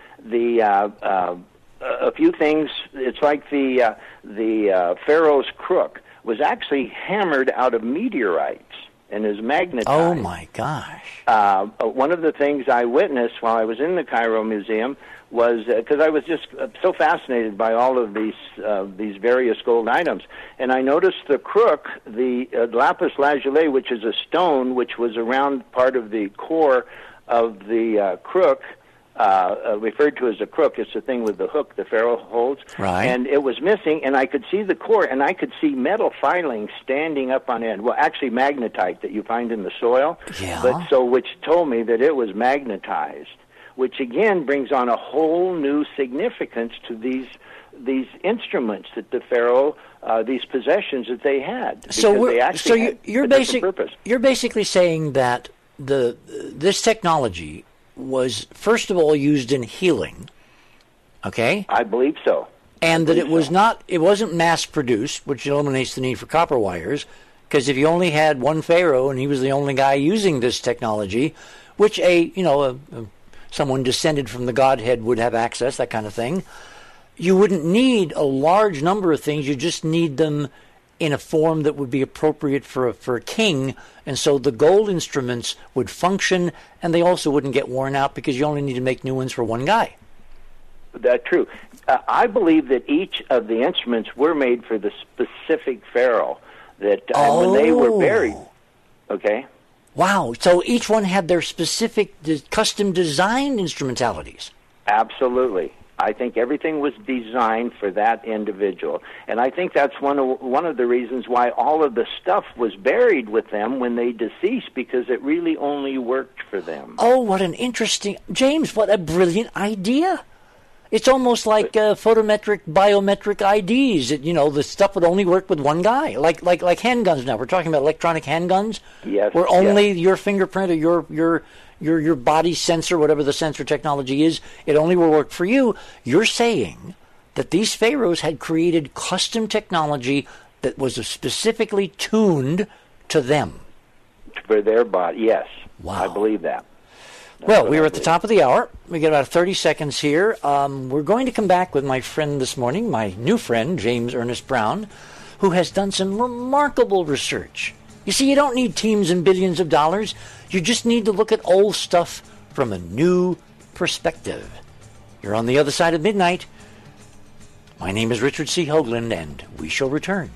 A few things. It's like the Pharaoh's crook was actually hammered out of meteorites and is magnetized. Oh my gosh! One of the things I witnessed while I was in the Cairo Museum was because I was just so fascinated by all of these various gold items, and I noticed the crook, the lapis lazuli, which is a stone which was around part of the core of the crook, referred to as a crook. It's the thing with the hook the pharaoh holds. Right. And it was missing, and I could see the core, and I could see metal filings standing up on end. Well, actually magnetite that you find in the soil. Yeah. Which told me that it was magnetized, which again brings on a whole new significance to these instruments that the pharaoh, these possessions that they had. You're basically saying that this technology was first of all used in healing, okay? I believe so. And that it wasn't mass produced, which eliminates the need for copper wires, because if you only had one pharaoh and he was the only guy using this technology, which someone descended from the Godhead would have access, that kind of thing, you wouldn't need a large number of things. You just need them in a form that would be appropriate for a king. And so the gold instruments would function, and they also wouldn't get worn out because you only need to make new ones for one guy. That's true. I believe that each of the instruments were made for the specific pharaoh. That when they were buried, okay. Wow! So each one had their specific, custom designed instrumentalities. Absolutely. I think everything was designed for that individual, and I think that's one of the reasons why all of the stuff was buried with them when they deceased, because it really only worked for them. Oh, what an interesting, James! What a brilliant idea! It's almost like photometric, biometric IDs. The stuff would only work with one guy, like handguns. Now we're talking about electronic handguns. Yes. Where only your fingerprint or your body sensor, whatever the sensor technology is, it only will work for you. You're saying that these pharaohs had created custom technology that was specifically tuned to them. For their body, yes. Wow. I believe that. Well, we are at the top of the hour. We get about 30 seconds here. We're going to come back with my friend this morning, my new friend, James Ernest Brown, who has done some remarkable research. You see, you don't need teams and billions of dollars. You just need to look at old stuff from a new perspective. You're on the other side of midnight. My name is Richard C. Hoagland, and we shall return.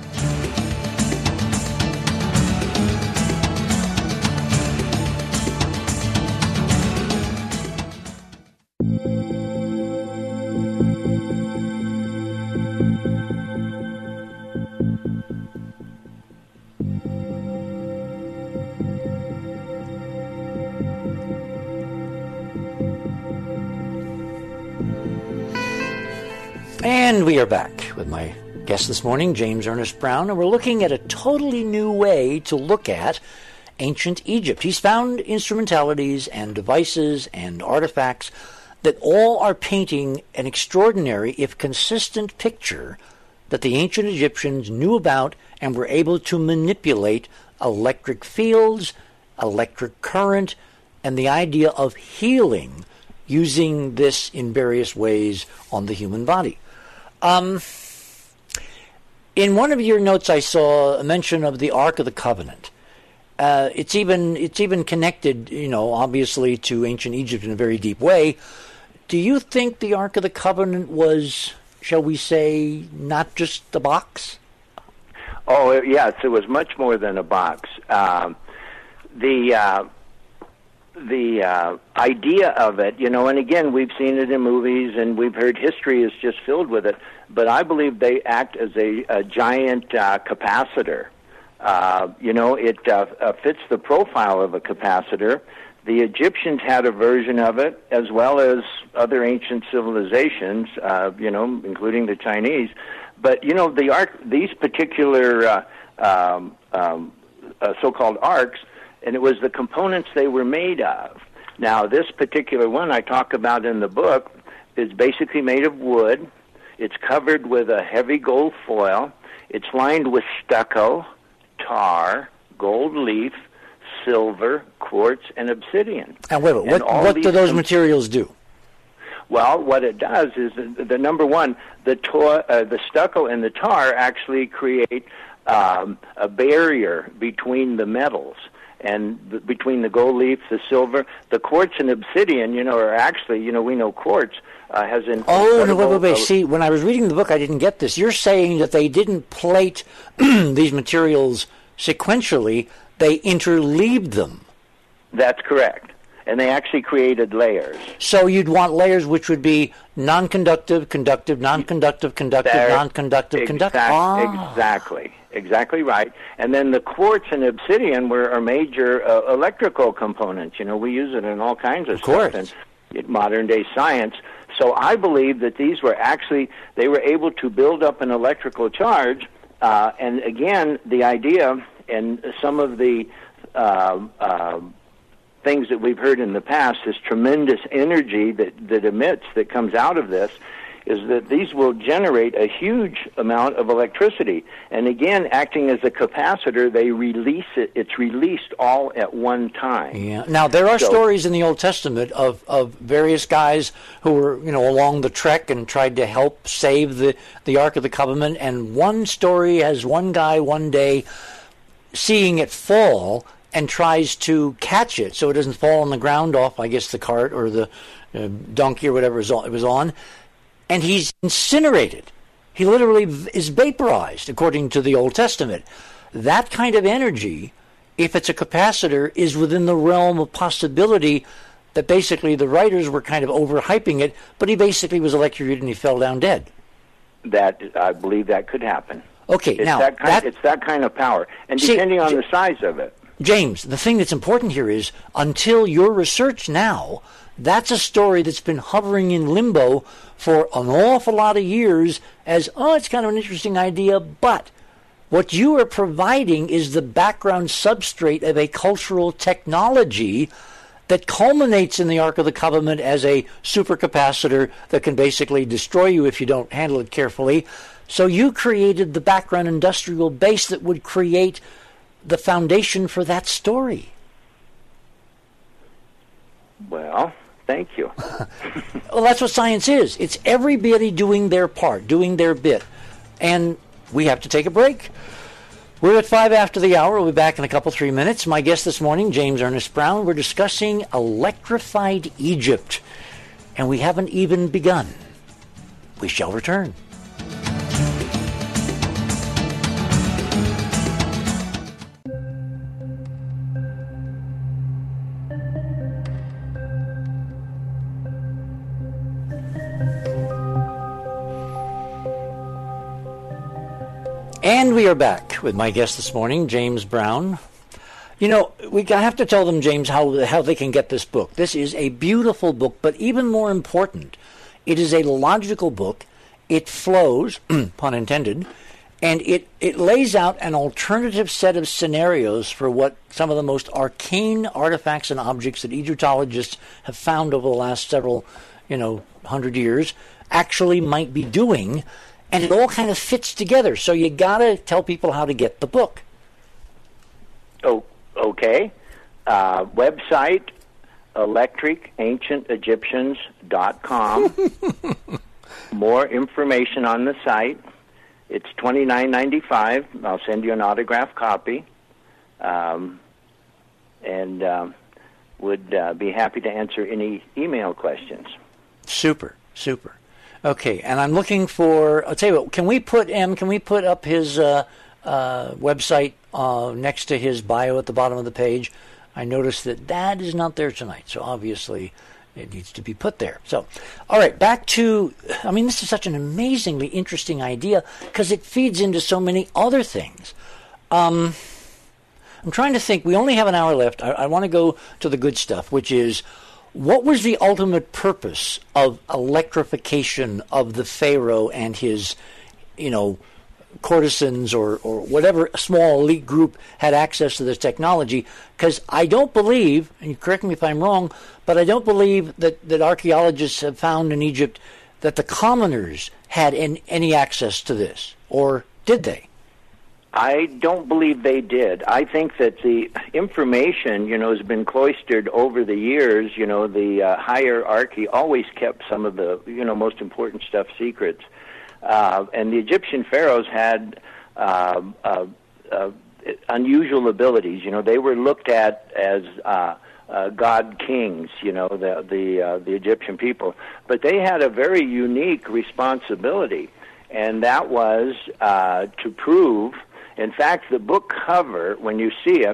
And we are back with my guest this morning, James Ernest Brown, and we're looking at a totally new way to look at ancient Egypt. He's found instrumentalities and devices and artifacts that all are painting an extraordinary, if consistent, picture that the ancient Egyptians knew about and were able to manipulate electric fields, electric current, and the idea of healing using this in various ways on the human body. In one of your notes, I saw a mention of the Ark of the Covenant. It's even connected, obviously to ancient Egypt in a very deep way. Do you think the Ark of the Covenant was, shall we say, not just a box? Oh, yes, it was much more than a box. The idea of it, and again, we've seen it in movies and we've heard history is just filled with it, but I believe they act as a giant capacitor. It fits the profile of a capacitor. The Egyptians had a version of it, as well as other ancient civilizations, including the Chinese. But, the ark, these particular so-called arks, and it was the components they were made of. Now, this particular one I talk about in the book is basically made of wood. It's covered with a heavy gold foil. It's lined with stucco, tar, gold leaf, silver, quartz, and obsidian. And wait, what do those materials do? Well, what it does is the number one, the stucco and the tar actually create a barrier between the metals. And between the gold leaf, the silver, the quartz and obsidian, are actually, we know quartz has an... Oh, no, wait. See, when I was reading the book, I didn't get this. You're saying that they didn't plate these materials sequentially, they interleaved them. That's correct. and they actually created layers. So you'd want layers which would be non-conductive, conductive, non-conductive, conductive, non-conductive, conductive. Exactly right. And then the quartz and obsidian are major electrical components. We use it in all kinds of stuff in modern day science. So I believe that these were they were able to build up an electrical charge. And again, the idea and some of the things that we've heard in the past, this tremendous energy that comes out of this, is that these will generate a huge amount of electricity. And again, acting as a capacitor, they release it. It's released all at one time. Yeah. Now, there are stories in the Old Testament of various guys who were, along the trek and tried to help save the Ark of the Covenant. And one story has one guy one day seeing it fall and tries to catch it so it doesn't fall on the ground off, I guess, the cart or the donkey or whatever it was on. And he's incinerated. He literally is vaporized, according to the Old Testament. That kind of energy, if it's a capacitor, is within the realm of possibility that basically the writers were kind of overhyping it, but he basically was electrocuted and he fell down dead. I believe that could happen. Okay, it's that kind of power, and depending on the size of it. James, the thing that's important here is, until your research now, that's a story that's been hovering in limbo for an awful lot of years as, it's kind of an interesting idea, but what you are providing is the background substrate of a cultural technology that culminates in the Ark of the Covenant as a supercapacitor that can basically destroy you if you don't handle it carefully. So you created the background industrial base that would create the foundation for that story. Well, thank you. Well, that's what science is. It's everybody doing their part, doing their bit. And we have to take a break. We're at 5 after the hour. We'll be back in a 3 minutes. My guest this morning, James Ernest Brown. We're discussing electrified Egypt. And we haven't even begun. We shall return. And we are back with my guest this morning, James Brown. We have to tell them, James, how they can get this book. This is a beautiful book, but even more important, it is a logical book. It flows, pun intended, and it lays out an alternative set of scenarios for what some of the most arcane artifacts and objects that Egyptologists have found over the last several, 100 years actually might be doing. And it all kind of fits together. So you got to tell people how to get the book. Oh, okay. Website, electricancientegyptians.com. More information on the site. It's $29.95. I'll send you an autographed copy. And would be happy to answer any email questions. Super. Okay, and I'm looking for, I'll tell you what, can we put up his website next to his bio at the bottom of the page? I noticed that is not there tonight, so obviously it needs to be put there. So, all right, back to, this is such an amazingly interesting idea because it feeds into so many other things. I'm trying to think, we only have an hour left. I want to go to the good stuff, which is, what was the ultimate purpose of electrification of the pharaoh and his, courtesans or whatever small elite group had access to this technology? Because I don't believe, and you correct me if I'm wrong, but I don't believe that archaeologists have found in Egypt that the commoners had any access to this, or did they? I don't believe they did. I think that the information, has been cloistered over the years. The hierarchy always kept some of the, most important stuff secrets. And the Egyptian pharaohs had unusual abilities. They were looked at as god kings, the Egyptian people. But they had a very unique responsibility, and that was to prove. In fact, the book cover, when you see it,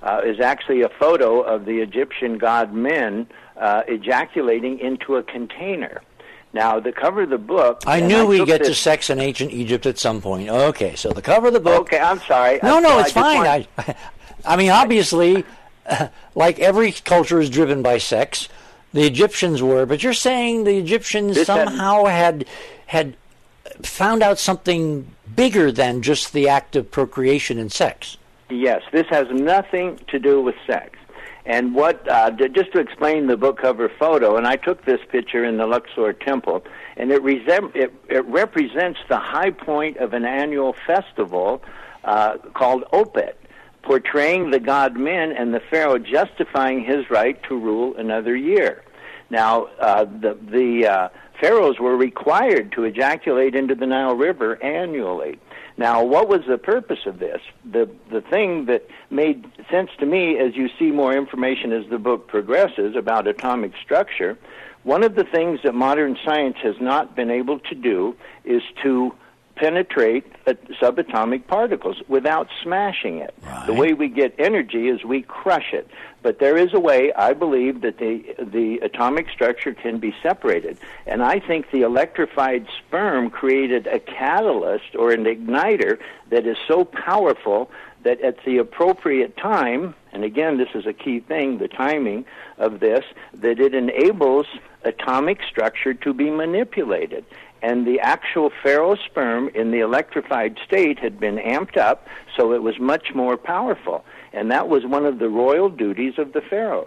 is actually a photo of the Egyptian god Men ejaculating into a container. Now, the cover of the book... I knew we'd get to sex in ancient Egypt at some point. Okay, so the cover of the book... Okay, I'm sorry. No, it's fine. I mean, obviously, like every culture is driven by sex. The Egyptians were, but you're saying the Egyptians somehow had found out something bigger than just the act of procreation and sex. Yes, this has nothing to do with sex. And what, just to explain the book cover photo, and I took this picture in the Luxor Temple, and it represents the high point of an annual festival called Opet, portraying the god Men and the pharaoh justifying his right to rule another year. Now, the pharaohs were required to ejaculate into the Nile River annually. Now, what was the purpose of this? The thing that made sense to me, as you see more information as the book progresses about atomic structure, one of the things that modern science has not been able to do is to penetrate subatomic particles without smashing it. Right. The way we get energy is we crush it. But there is a way, I believe, that the atomic structure can be separated. And I think the electrified sperm created a catalyst or an igniter that is so powerful that at the appropriate time, and again, this is a key thing, the timing of this, that it enables atomic structure to be manipulated. And the actual pharaoh sperm in the electrified state had been amped up, so it was much more powerful. And that was one of the royal duties of the pharaohs.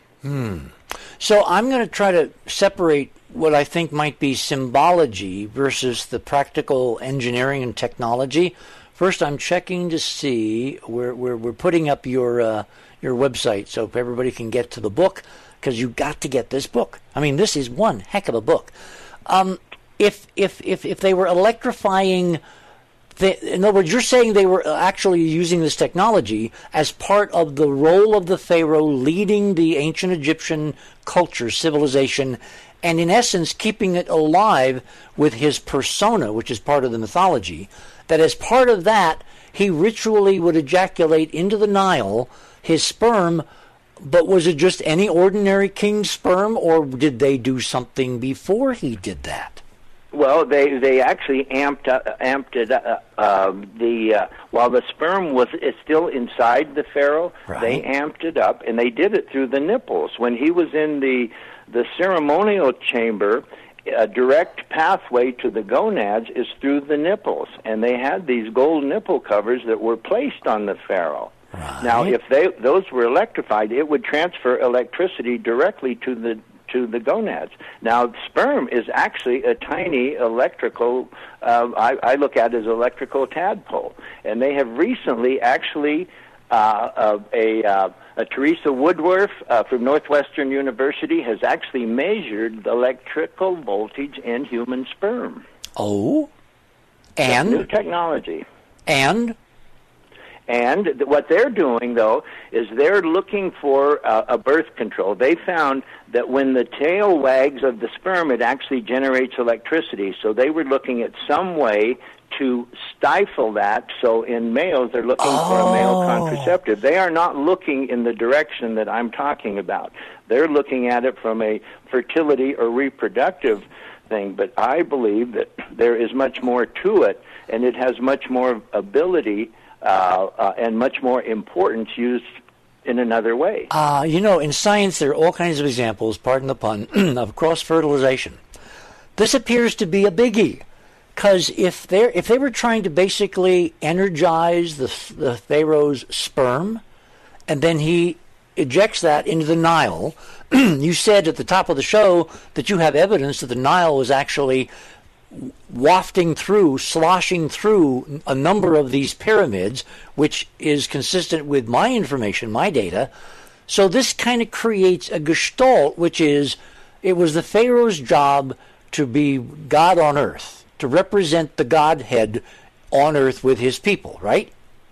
So I'm going to try to separate what I think might be symbology versus the practical engineering and technology. First, I'm checking to see we're putting up your website so everybody can get to the book, because you got to get this book. I mean, this is one heck of a book. If they were electrifying, in other words, you're saying they were actually using this technology as part of the role of the pharaoh leading the ancient Egyptian culture, civilization, and in essence keeping it alive with his persona, which is part of the mythology, that as part of that, he ritually would ejaculate into the Nile his sperm. But was it just any ordinary king's sperm, or did they do something before he did that? Well, they actually amped it while the sperm is still inside the pharaoh. Right. They amped it up, and they did it through the nipples. When he was in the ceremonial chamber, a direct pathway to the gonads is through the nipples, and they had these gold nipple covers that were placed on the pharaoh. Right. Now, if those were electrified, it would transfer electricity directly to the gonads. Now, sperm is actually a tiny electrical, I look at it as electrical tadpole. And they have recently actually, Teresa Woodworth from Northwestern University has actually measured the electrical voltage in human sperm. Oh? And? New technology. And what they're doing, though, is they're looking for a birth control. They found that when the tail wags of the sperm, it actually generates electricity. So they were looking at some way to stifle that. So in males, they're looking for a male contraceptive. They are not looking in the direction that I'm talking about. They're looking at it from a fertility or reproductive thing. But I believe that there is much more to it, and it has much more ability and much more importance used in another way. In science, there are all kinds of examples, pardon the pun, of cross-fertilization. This appears to be a biggie, because if they were trying to basically energize the pharaoh's sperm, and then he ejects that into the Nile, you said at the top of the show that you have evidence that the Nile was actually sloshing through a number of these pyramids, which is consistent with my information, my data. So this kind of creates a gestalt, which is, it was the pharaoh's job to be God on earth, to represent the Godhead on earth with his people, right?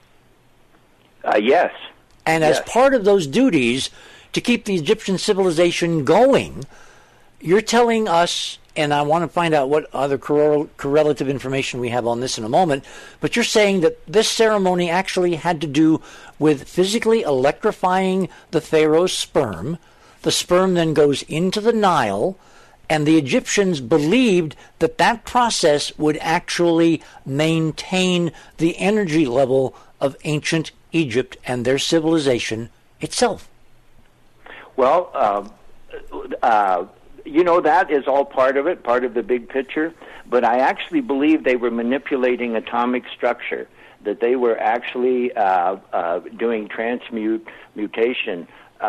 Yes. And as part of those duties, to keep the Egyptian civilization going, you're telling us and I want to find out what other correlative information we have on this in a moment, but you're saying that this ceremony actually had to do with physically electrifying the pharaoh's sperm. The sperm then goes into the Nile, and the Egyptians believed that that process would actually maintain the energy level of ancient Egypt and their civilization itself. Well, that is all part of it, part of the big picture, but I actually believe they were manipulating atomic structure, that they were actually doing transmutation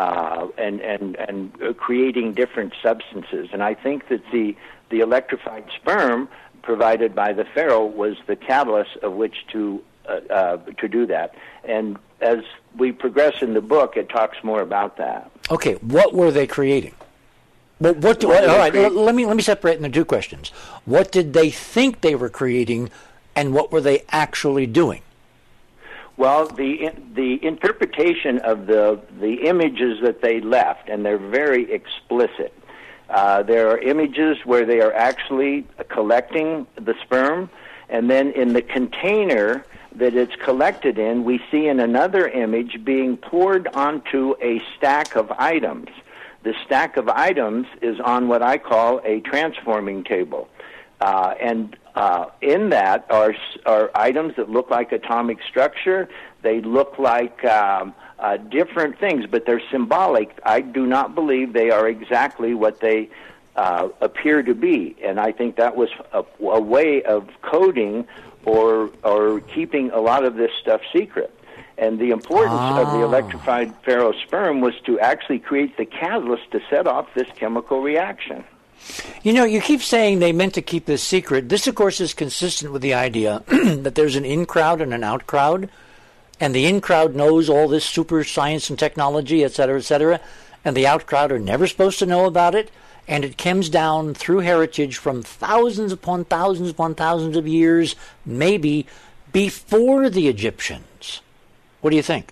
and creating different substances. And I think that the electrified sperm provided by the pharaoh was the catalyst of which to do that. And as we progress in the book, it talks more about that. Okay, what were they creating? All right, let me separate into two questions. What did they think they were creating, and what were they actually doing? Well, the interpretation of the images that they left, and they're very explicit. There are images where they are actually collecting the sperm, and then in the container that it's collected in, we see in another image being poured onto a stack of items. The stack of items is on what I call a transforming table. And in that are items that look like atomic structure. They look like different things, but they're symbolic. I do not believe they are exactly what they appear to be. And I think that was a way of coding or keeping a lot of this stuff secret. And the importance of the electrified pharaoh sperm was to actually create the catalyst to set off this chemical reaction. You keep saying they meant to keep this secret. This, of course, is consistent with the idea that there's an in crowd and an out crowd, and the in crowd knows all this super science and technology, et cetera, and the out crowd are never supposed to know about it, and it comes down through heritage from thousands upon thousands of years, maybe before the Egyptians. What do you think?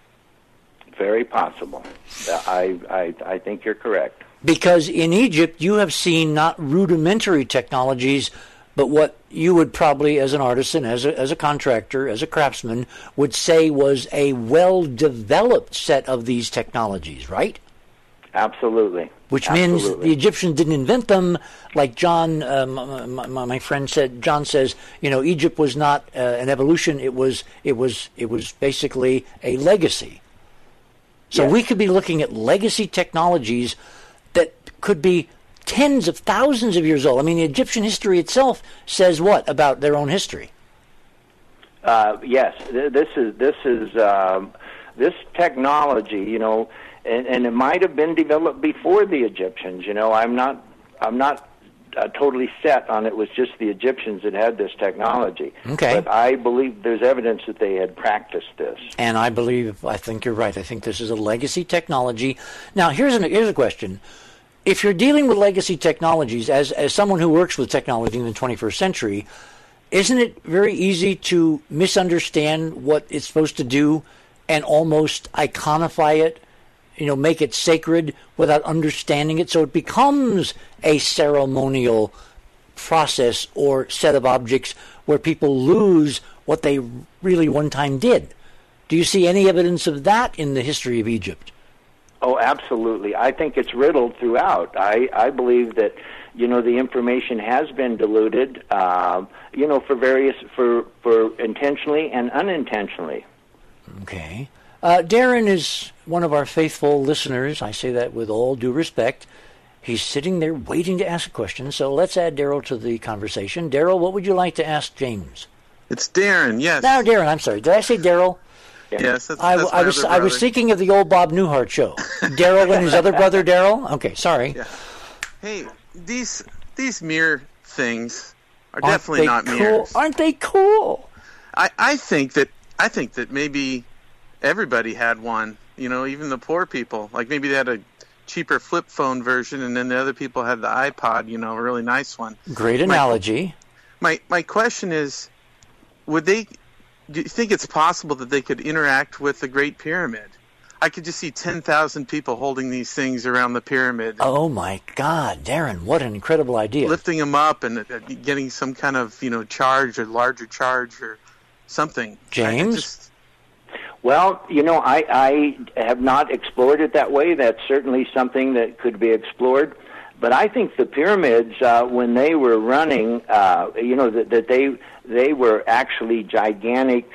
Very possible. I think you're correct. Because in Egypt, you have seen not rudimentary technologies, but what you would probably, as an artisan, as a contractor, as a craftsman, would say was a well-developed set of these technologies, right? Absolutely. Which means the Egyptians didn't invent them, like John, my friend said. John says, Egypt was not an evolution; it was basically a legacy. So yes. We could be looking at legacy technologies that could be tens of thousands of years old. I mean, the Egyptian history itself says what about their own history? Yes, this technology, and it might have been developed before the Egyptians. I'm not totally set on it was just the Egyptians that had this technology. Okay. But I believe there's evidence that they had practiced this. And I think you're right. I think this is a legacy technology. Now, here's a question. If you're dealing with legacy technologies, as someone who works with technology in the 21st century, isn't it very easy to misunderstand what it's supposed to do and almost iconify it, make it sacred without understanding it, so it becomes a ceremonial process or set of objects where people lose what they really one time did? Do you see any evidence of that in the history of Egypt? Oh, absolutely. I think it's riddled throughout. I believe that, the information has been diluted, for intentionally and unintentionally. Okay. Darren is one of our faithful listeners. I say that with all due respect. He's sitting there waiting to ask a question, so let's add Daryl to the conversation. Daryl, what would you like to ask James? It's Darren, yes. No, Darren, I'm sorry. Did I say Daryl? Yes, that's I was thinking of the old Bob Newhart show. Daryl and his other brother, Daryl? Okay, sorry. Yeah. Hey, these mirror things are definitely not mirrors. Aren't they cool? I think that maybe everybody had one, even the poor people. Like maybe they had a cheaper flip phone version, and then the other people had the iPod, a really nice one. Great analogy. My question is, do you think it's possible that they could interact with the Great Pyramid? I could just see 10,000 people holding these things around the pyramid. Oh my God, Darren, what an incredible idea. Lifting them up and getting some kind of, charge or larger charge or something. James? Well, I have not explored it that way. That's certainly something that could be explored. But I think the pyramids, when they were running, that they were actually gigantic.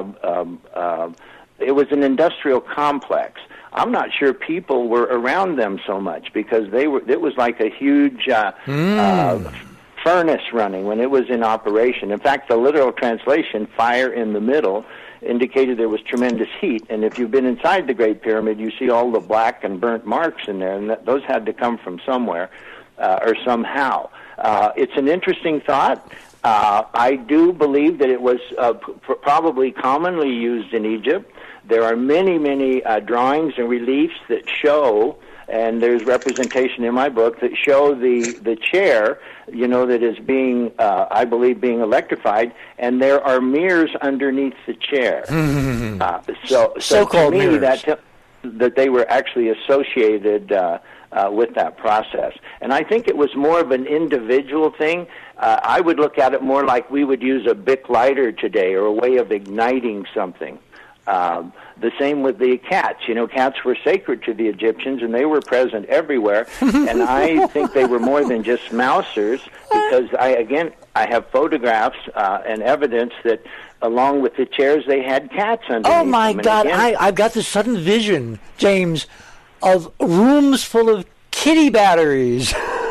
It was an industrial complex. I'm not sure people were around them so much because it was like a huge furnace running when it was in operation. In fact, the literal translation, fire in the middle, indicated there was tremendous heat. And if you've been inside the Great Pyramid, you see all the black and burnt marks in there, and those had to come from somewhere or somehow. It's an interesting thought. I do believe that it was probably commonly used in Egypt. There are many, many drawings and reliefs that show, and there's representation in my book, that show the chair, that is being, I believe, being electrified, and there are mirrors underneath the chair. So to me, mirrors. That they were actually associated with that process. And I think it was more of an individual thing. I would look at it more like we would use a Bic lighter today or a way of igniting something. The same with the cats. Cats were sacred to the Egyptians, and they were present everywhere. And I think they were more than just mousers, because I have photographs and evidence that along with the chairs, they had cats underneath them. Oh, my God. I've got this sudden vision, James, of rooms full of kitty batteries.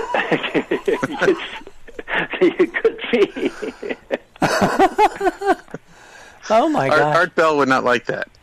You could be. Oh my God! Art Bell would not like that.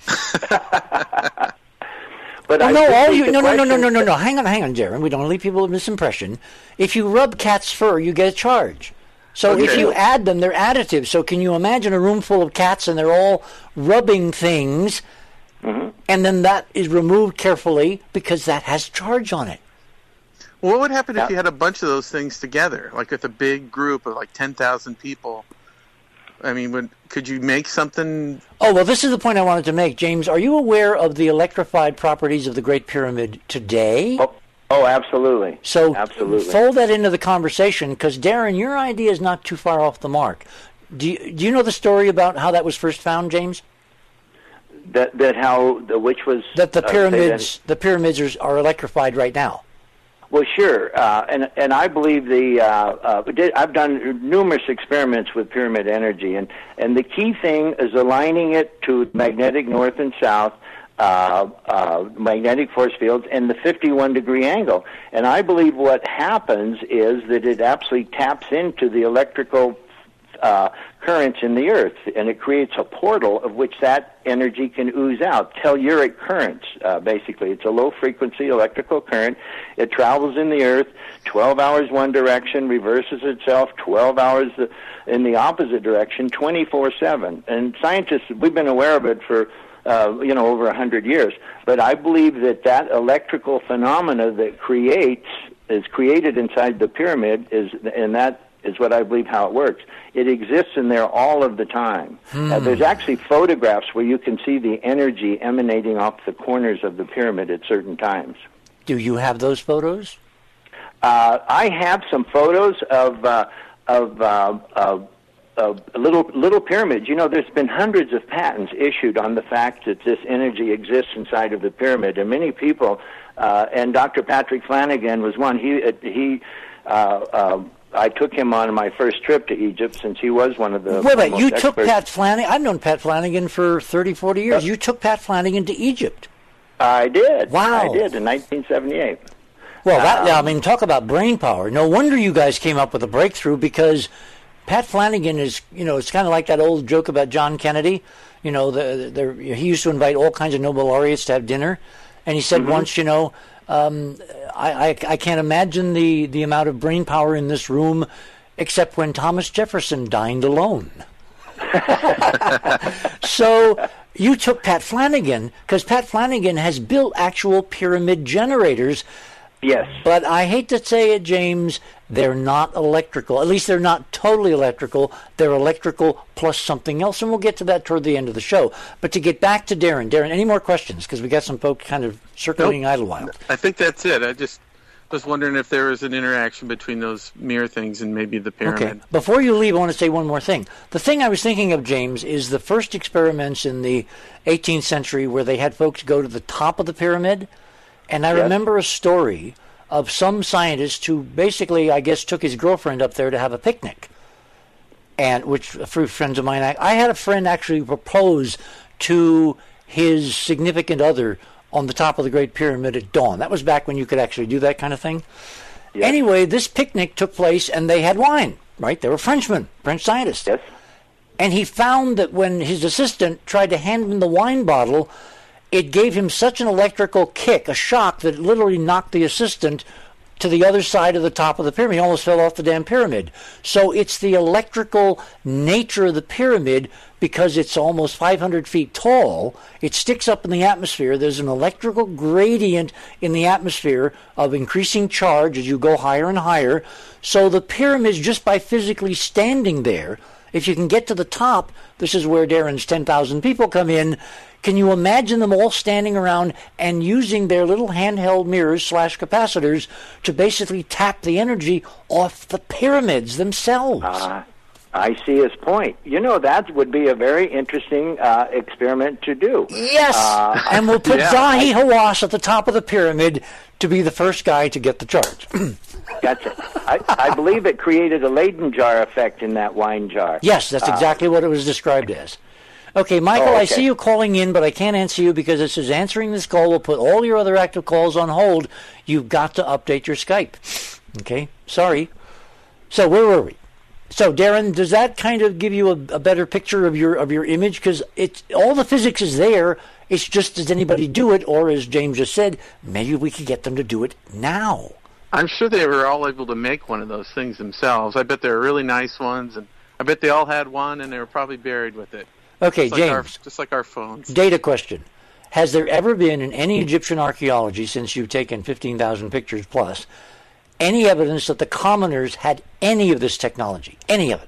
But no. Hang on, Darren. We don't want to leave people with misimpression. If you rub cat's fur, you get a charge. So if you add them, they're additive. So can you imagine a room full of cats and they're all rubbing things, and then that is removed carefully because that has charge on it? Well, what would happen if you had a bunch of those things together, like with a big group of like 10,000 people? I mean, could you make something? Oh, well, this is the point I wanted to make. James, are you aware of the electrified properties of the Great Pyramid today? Oh, absolutely. So absolutely. Fold that into the conversation, because, Darren, your idea is not too far off the mark. Do you know the story about how that was first found, James? That which was... That the pyramids are electrified right now. Well, sure, and I believe I've done numerous experiments with pyramid energy, and the key thing is aligning it to magnetic north and south, magnetic force fields, and the 51-degree angle. And I believe what happens is that it absolutely taps into the electrical currents in the earth, and it creates a portal of which that energy can ooze out. Telluric currents, basically. It's a low-frequency electrical current. It travels in the earth 12 hours one direction, reverses itself 12 hours in the opposite direction, 24/7. And scientists, we've been aware of it for over 100 years. But I believe that electrical phenomena that is created inside the pyramid is what I believe how it works. It exists in there all of the time. There's actually photographs where you can see the energy emanating off the corners of the pyramid at certain times. Do you have those photos? I have some photos of little pyramids. There's been hundreds of patents issued on the fact that this energy exists inside of the pyramid, and many people, and Dr. Patrick Flanagan was one. I took him on my first trip to Egypt, since he was one of the Wait, you took Pat Flanagan? I've known Pat Flanagan for 30, 40 years. You took Pat Flanagan to Egypt. I did. Wow. I did in 1978. Well, talk about brain power. No wonder you guys came up with a breakthrough, because Pat Flanagan is, it's kind of like that old joke about John Kennedy. He used to invite all kinds of Nobel laureates to have dinner. And he said once, I can't imagine the amount of brain power in this room except when Thomas Jefferson dined alone. So you took Pat Flanagan, because Pat Flanagan has built actual pyramid generators. Yes. But I hate to say it, James, they're not electrical. At least they're not totally electrical. They're electrical plus something else, and we'll get to that toward the end of the show. But to get back to Darren. Darren, any more questions? Because we got some folks kind of circulating Idlewild. I think that's it. I just was wondering if there was an interaction between those mirror things and maybe the pyramid. Okay. Before you leave, I want to say one more thing. The thing I was thinking of, James, is the first experiments in the 18th century where they had folks go to the top of the pyramid. And I remember a story of some scientist who basically, I guess, took his girlfriend up there to have a picnic. And which, for friends of mine, I had a friend actually propose to his significant other on the top of the Great Pyramid at dawn. That was back when you could actually do that kind of thing. Yes. Anyway, this picnic took place, and they had wine, right? They were Frenchmen, French scientists. Yes. And he found that when his assistant tried to hand him the wine bottle, it gave him such an electrical kick, a shock, that it literally knocked the assistant to the other side of the top of the pyramid. He almost fell off the damn pyramid. So it's the electrical nature of the pyramid, because it's almost 500 feet tall. It sticks up in the atmosphere. There's an electrical gradient in the atmosphere of increasing charge as you go higher and higher. So the pyramids, just by physically standing there, if you can get to the top, this is where Darren's 10,000 people come in. Can you imagine them all standing around and using their little handheld mirrors / capacitors to basically tap the energy off the pyramids themselves? I see his point. You know, that would be a very interesting experiment to do. Yes, and we'll put Zahi Hawass at the top of the pyramid to be the first guy to get the charge. Gotcha. I believe it created a Leyden jar effect in that wine jar. Yes, that's exactly what it was described as. Okay, Michael, I see you calling in, but I can't answer you because it says answering this call will put all your other active calls on hold. You've got to update your Skype. Okay, sorry. So where were we? So, Darren, does that kind of give you a better picture of your image? Because all the physics is there. It's just, does anybody do it? Or, as James just said, maybe we could get them to do it now. I'm sure they were all able to make one of those things themselves. I bet they were really nice ones, and I bet they all had one, and they were probably buried with it. Okay, James. Just like our phones. Data question. Has there ever been in any Egyptian archaeology, since you've taken 15,000 pictures plus, any evidence that the commoners had any of this technology? Any of it?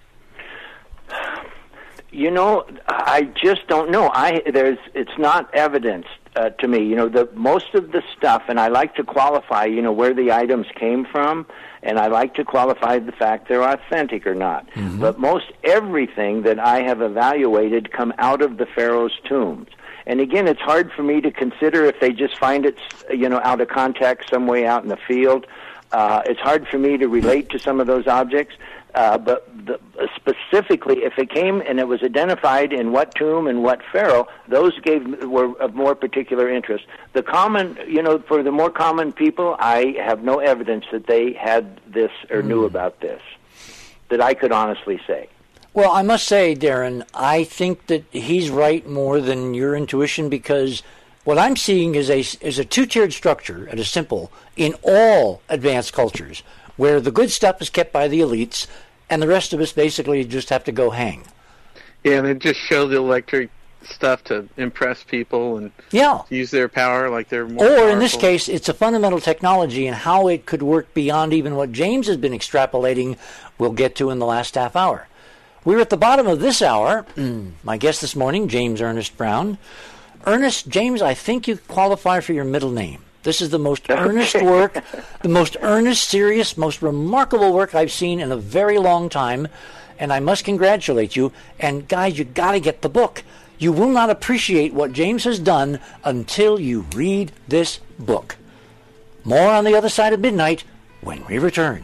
You know, I just don't know. It's not evidence to me. You know, most of the stuff, and I like to qualify, you know, where the items came from, and I like to qualify the fact they're authentic or not. Mm-hmm. But most everything that I have evaluated come out of the pharaoh's tombs. And again, it's hard for me to consider if they just find it, you know, out of context some way out in the field. It's hard for me to relate to some of those objects. But specifically, if it came and it was identified in what tomb and what pharaoh, those were of more particular interest. The common, you know, for the more common people, I have no evidence that they had this or knew about this, that I could honestly say. Well, I must say, Darren, I think that he's right more than your intuition, because what I'm seeing is a two-tiered structure at a simple in all advanced cultures, where the good stuff is kept by the elites, and the rest of us basically just have to go hang. Yeah, and they just show the electric stuff to impress people and use their power like they're more powerful. In this case, it's a fundamental technology, and how it could work beyond even what James has been extrapolating we'll get to in the last half hour. We're at the bottom of this hour. My guest this morning, James Ernest Brown. Ernest, James, I think you qualify for your middle name. This is the most earnest work, the most earnest, serious, most remarkable work I've seen in a very long time, and I must congratulate you. And guys, you got to get the book. You will not appreciate what James has done until you read this book. More on the other side of midnight when we return.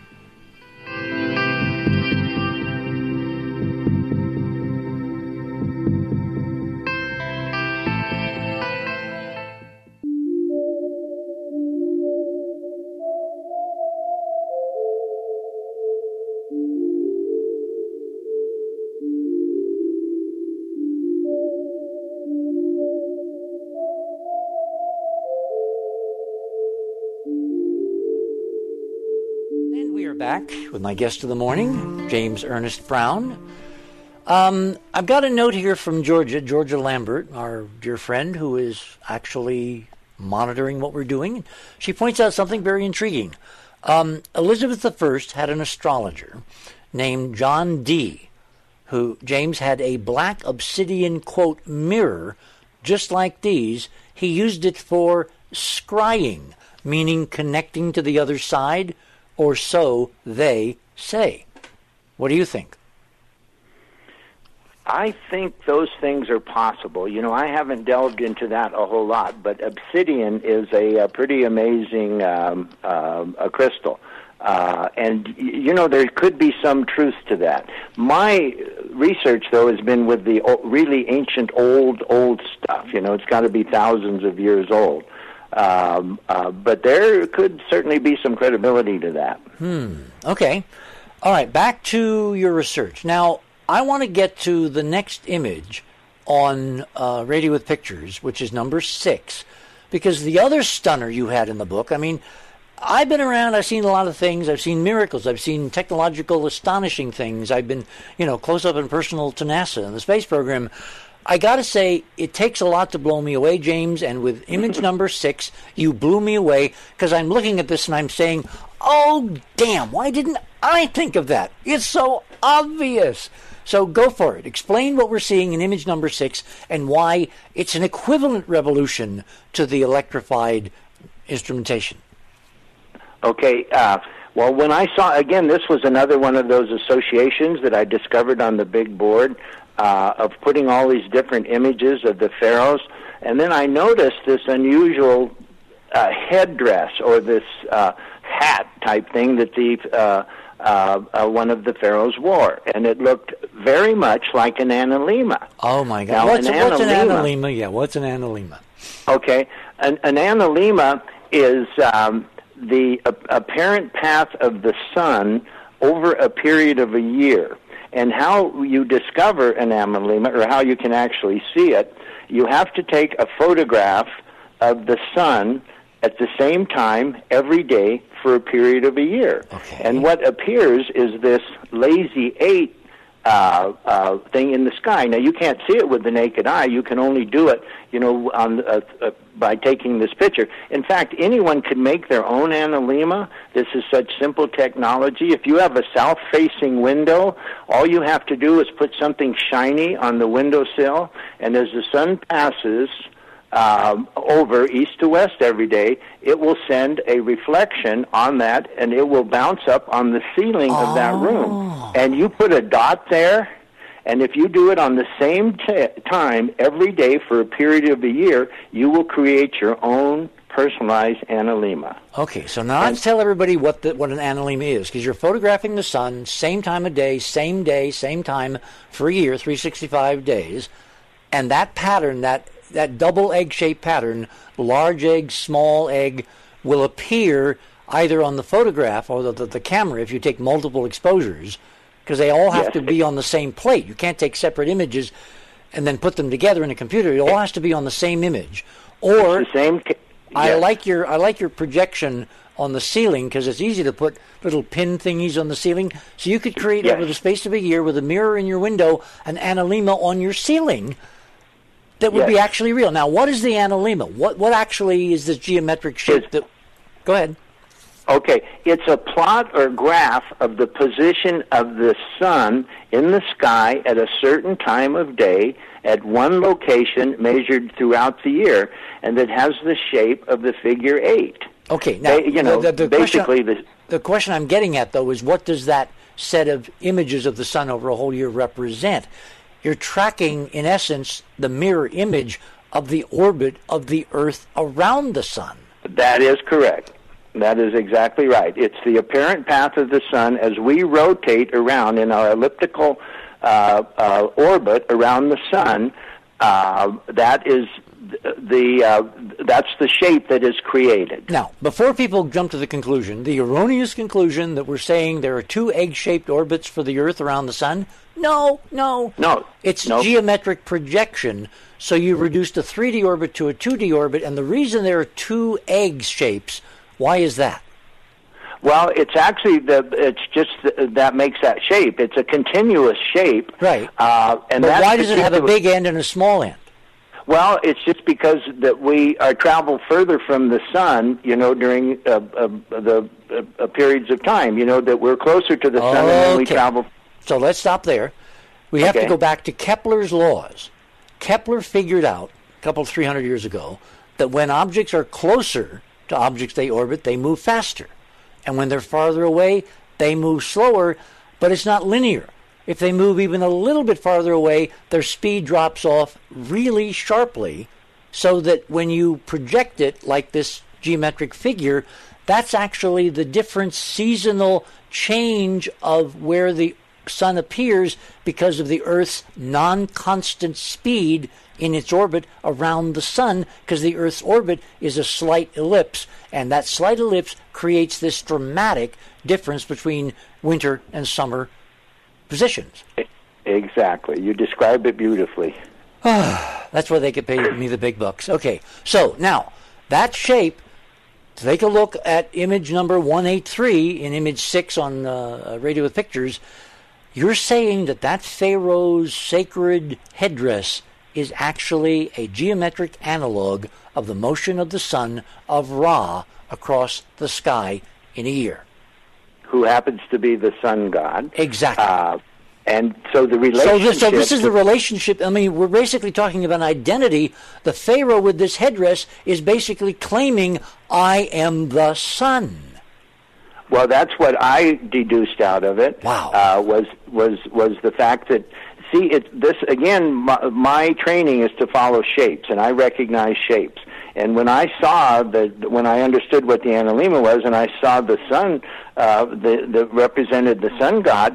Back with my guest of the morning, James Ernest Brown. I've got a note here from Georgia Lambert, our dear friend, who is actually monitoring what we're doing. She points out something very intriguing. Elizabeth I had an astrologer named John Dee, who, James, had a black obsidian, quote, mirror just like these. He used it for scrying, meaning connecting to the other side, or so they say. What do you think? I think those things are possible. You know, I haven't delved into that a whole lot, but obsidian is a pretty amazing a crystal. And, you know, there could be some truth to that. My research, though, has been with the really ancient, old stuff. You know, it's got to be thousands of years old. But there could certainly be some credibility to that. Okay. All right, back to your research. Now, I want to get to the next image on Radio with Pictures, which is number 6, because the other stunner you had in the book, I mean, I've been around, I've seen a lot of things, I've seen miracles, I've seen technological astonishing things, I've been, you know, close up and personal to NASA and the space program. I got to say, it takes a lot to blow me away, James, and with image number 6, you blew me away, because I'm looking at this and I'm saying, oh, damn, why didn't I think of that? It's so obvious. So go for it. Explain what we're seeing in image number 6 and why it's an equivalent revolution to the electrified instrumentation. Okay. Well, when I saw, again, this was another one of those associations that I discovered on the big board of putting all these different images of the pharaohs. And then I noticed this unusual headdress or this hat type thing that the one of the pharaohs wore, and it looked very much like an analema. Oh my God! Now, what's an analema? Yeah, what's an analema? Okay, an analema is the apparent path of the sun over a period of a year. And how you discover an analema, or how you can actually see it, you have to take a photograph of the sun at the same time every day for a period of a year. Okay. And what appears is this lazy 8 thing in the sky. Now, you can't see it with the naked eye. You can only do it, you know, on by taking this picture. In fact, anyone can make their own analema. This is such simple technology. If you have a south-facing window, all you have to do is put something shiny on the windowsill, and as the sun passes over east to west every day, it will send a reflection on that, and it will bounce up on the ceiling of that room. And you put a dot there, and if you do it on the same time every day for a period of a year, you will create your own personalized analema. Okay, so now let's tell everybody what an analema is, because you're photographing the sun, same time of day, same time for a year, 365 days, and that pattern, that double egg-shaped pattern, large egg, small egg, will appear either on the photograph or the camera if you take multiple exposures, because they all have to be on the same plate. You can't take separate images and then put them together in a computer. It all has to be on the same image. Or it's the same. Yes. I like your projection on the ceiling, because it's easy to put little pin thingies on the ceiling. So you could create over the space of a year with a mirror in your window an analema on your ceiling that would be actually real. Now, what is the analema? What actually is this geometric shape that... Go ahead. Okay, it's a plot or graph of the position of the sun in the sky at a certain time of day at one location measured throughout the year, and that has the shape of the figure 8. Okay, now, basically the question I'm getting at, though, is what does that set of images of the sun over a whole year represent? You're tracking, in essence, the mirror image of the orbit of the Earth around the sun. That is correct. That is exactly right. It's the apparent path of the sun as we rotate around in our elliptical orbit around the sun. That is that's the shape that is created. Now, before people jump to the conclusion, the erroneous conclusion that we're saying there are 2 egg-shaped orbits for the Earth around the sun, no. It's geometric projection. So you reduced a 3D orbit to a 2D orbit, and the reason there are 2 egg shapes, why is that? Well, it's actually that makes that shape. It's a continuous shape, right? And but why does it have a big end and a small end? Well, it's just because that we travel further from the sun, during the periods of time, that we're closer to the sun and then we travel. So let's stop there. We have to go back to Kepler's laws. Kepler figured out a couple 300 years ago that when objects are closer to objects they orbit, they move faster. And when they're farther away, they move slower, but it's not linear. If they move even a little bit farther away, their speed drops off really sharply, so that when you project it like this geometric figure, that's actually the different seasonal change of where the sun appears because of the Earth's non-constant speed in its orbit around the sun, because the Earth's orbit is a slight ellipse, and that slight ellipse creates this dramatic difference between winter and summer positions. Exactly. You described it beautifully. That's why they could pay me the big bucks. Okay, so now that shape, take a look at image number 183 in image 6 on Radio with Pictures. You're saying that pharaoh's sacred headdress is actually a geometric analog of the motion of the sun of Ra across the sky in a year. Who happens to be the sun god. Exactly. And so the relationship... So this is the relationship. I mean, we're basically talking about identity. The pharaoh with this headdress is basically claiming, I am the sun. Well, that's what I deduced out of it. Wow. Was the fact that, this again, my training is to follow shapes, and I recognize shapes. And when I when I understood what the Analema was, and I saw the sun that represented the sun god,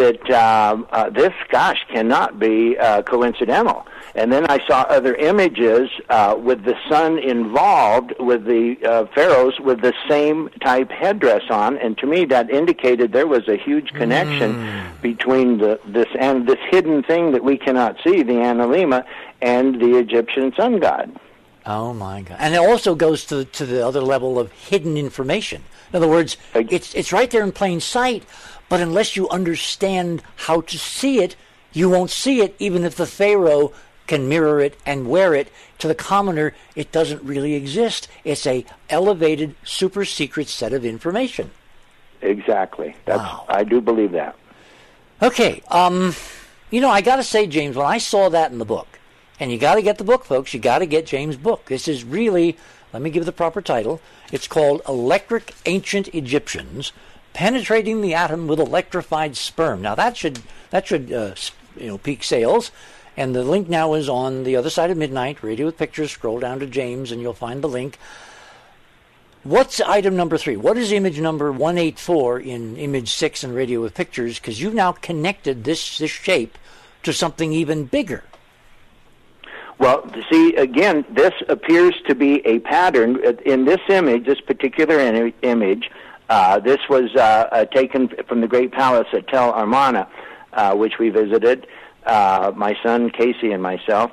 that this, cannot be coincidental. And then I saw other images with the sun involved, with the pharaohs with the same type headdress on, and to me that indicated there was a huge connection between this hidden thing that we cannot see, the Analema, and the Egyptian sun god. Oh my God! And it also goes to the other level of hidden information. In other words, it's right there in plain sight, but unless you understand how to see it, you won't see it, even if the pharaoh can mirror it and wear it. To the commoner, it doesn't really exist. It's a elevated, super secret set of information. Exactly. Wow. I do believe that. Okay. I got to say, James, when I saw that in the book, and you got to get the book, folks, you got to get James' book. This is really, let me give the proper title. It's called Electric Ancient Egyptians, Penetrating the Atom with Electrified Sperm. Now, that should peak sales. And the link now is on The Other Side of Midnight, Radio with Pictures. Scroll down to James and you'll find the link. What's item number 3? What is image number 184 in image 6 in Radio with Pictures? Because you've now connected this shape to something even bigger. Well, see, again, this appears to be a pattern. In this image, this particular image, this was taken from the Great Palace at Tel Armana, which we visited. My son Casey and myself.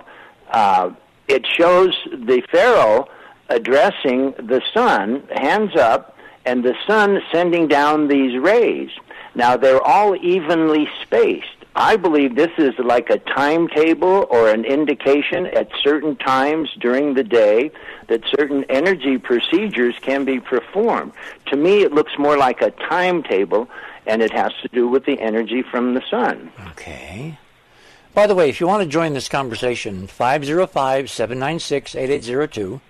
It shows the pharaoh addressing the sun, hands up, and the sun sending down these rays. Now, they're all evenly spaced. I believe this is like a timetable or an indication at certain times during the day that certain energy procedures can be performed. To me, it looks more like a timetable, and it has to do with the energy from the sun. Okay. By the way, if you want to join this conversation, 505-796-8802,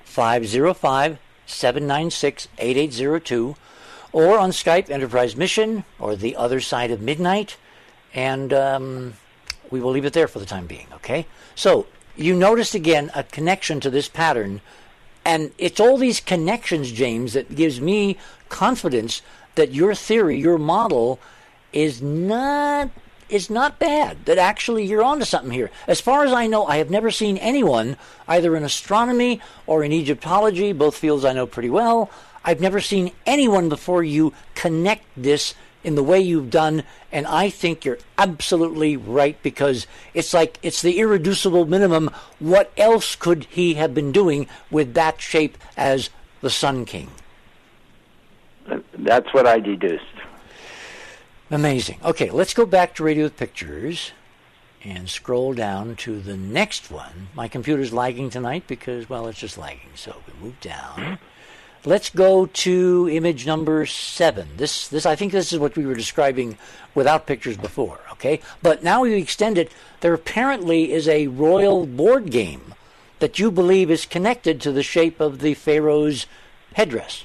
505-796-8802, or on Skype, Enterprise Mission, or The Other Side of Midnight, and we will leave it there for the time being, okay? So, you noticed again a connection to this pattern, and it's all these connections, James, that gives me confidence that your theory, your model, is not bad, that actually you're onto something here. As far as I know, I have never seen anyone, either in astronomy or in Egyptology, both fields I know pretty well, I've never seen anyone before you connect this in the way you've done, and I think you're absolutely right, because it's like it's the irreducible minimum. What else could he have been doing with that shape as the Sun King? That's what I deduced. Amazing. Okay, let's go back to Radio with Pictures. and scroll down to the next one. My computer's lagging tonight because, well, it's just lagging. So we move down. Let's go to image number 7. This I think this is what we were describing without pictures before, okay? But now we extend it. There apparently is a royal board game that you believe is connected to the shape of the pharaoh's headdress.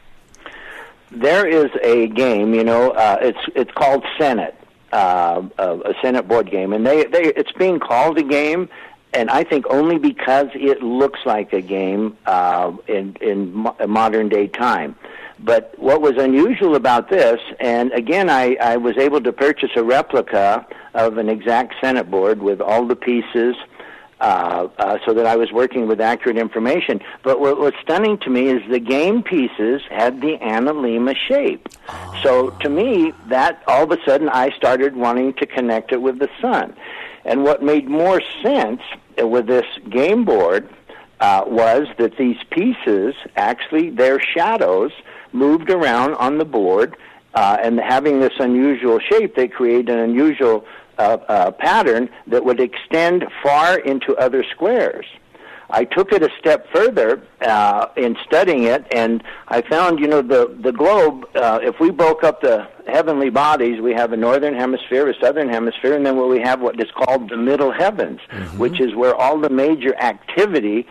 There is a game, it's called Senate, a Senate board game, and it's being called a game. And I think only because it looks like a game in modern day time. But what was unusual about this, and again, I was able to purchase a replica of an exact Senate board with all the pieces, so that I was working with accurate information. But what was stunning to me is the game pieces had the Analema shape. So to me, that all of a sudden I started wanting to connect it with the sun. And what made more sense with this game board was that these pieces, actually their shadows, moved around on the board, and having this unusual shape, they create an unusual pattern that would extend far into other squares. I took it a step further in studying it, and I found, the globe, if we broke up the heavenly bodies, we have a northern hemisphere, a southern hemisphere, and then we have what is called the middle heavens, which is where all the major activity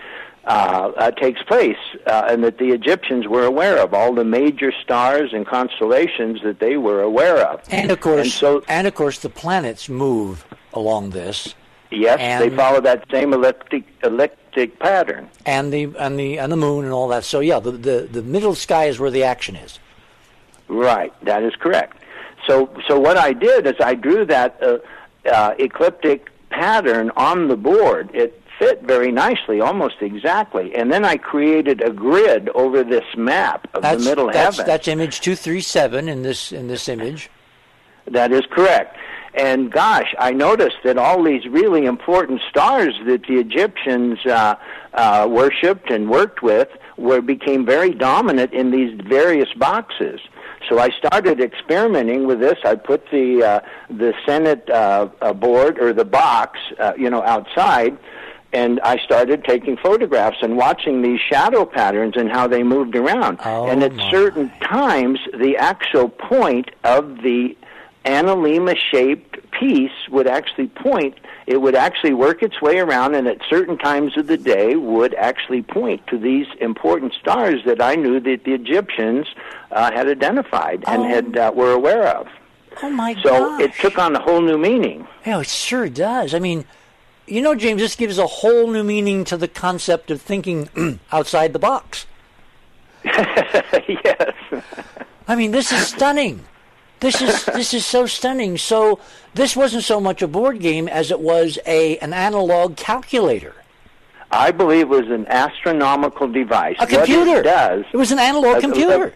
takes place, and that the Egyptians were aware of, all the major stars and constellations that they were aware of. And of course, the planets move along this. Yes, they follow that same elliptic pattern. And the moon and all that. So yeah, the middle sky is where the action is. Right, that is correct. So what I did is I drew that ecliptic pattern on the board. It fit very nicely, almost exactly. And then I created a grid over this map of the middle heavens. That's image 237 in this image. That is correct. And gosh, I noticed that all these really important stars that the Egyptians worshipped and worked with became very dominant in these various boxes. So I started experimenting with this. I put the Senate board or the box, outside, and I started taking photographs and watching these shadow patterns and how they moved around. And at certain times, the actual point of the Analema-shaped piece would actually point. It would actually work its way around, and at certain times of the day would actually point to these important stars that I knew that the Egyptians had identified and were aware of. Oh my gosh! So it took on a whole new meaning. Yeah, it sure does. I mean, James, this gives a whole new meaning to the concept of thinking outside the box. Yes. I mean, this is stunning. This is so stunning. So this wasn't so much a board game as it was an analog calculator. I believe it was an astronomical device. A computer. What it does. It was an analog computer.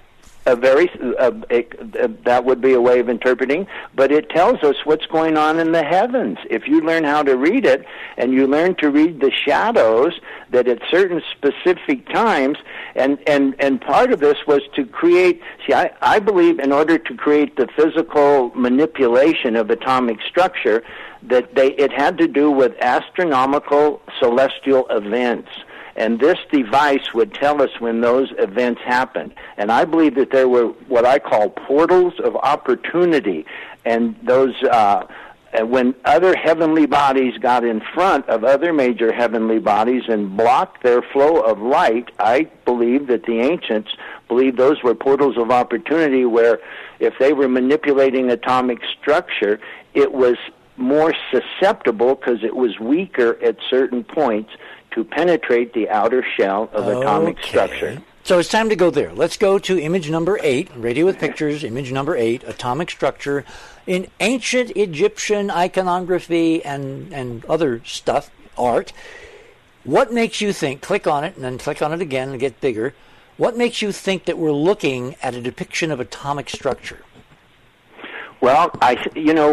That would be a way of interpreting, but it tells us what's going on in the heavens. If you learn how to read it, and you learn to read the shadows, that at certain specific times, and part of this was to create, I believe in order to create the physical manipulation of atomic structure, that it had to do with astronomical celestial events. And this device would tell us when those events happened. And I believe that there were what I call portals of opportunity. And those, when other heavenly bodies got in front of other major heavenly bodies and blocked their flow of light, I believe that the ancients believed those were portals of opportunity where if they were manipulating atomic structure, it was more susceptible because it was weaker at certain points to penetrate the outer shell of atomic structure. So it's time to go there. Let's go to image number 8, Radio with Pictures, image number 8, atomic structure. In ancient Egyptian iconography and other stuff, art, what makes you think, click on it and then click on it again and get bigger, what makes you think that we're looking at a depiction of atomic structure? Well,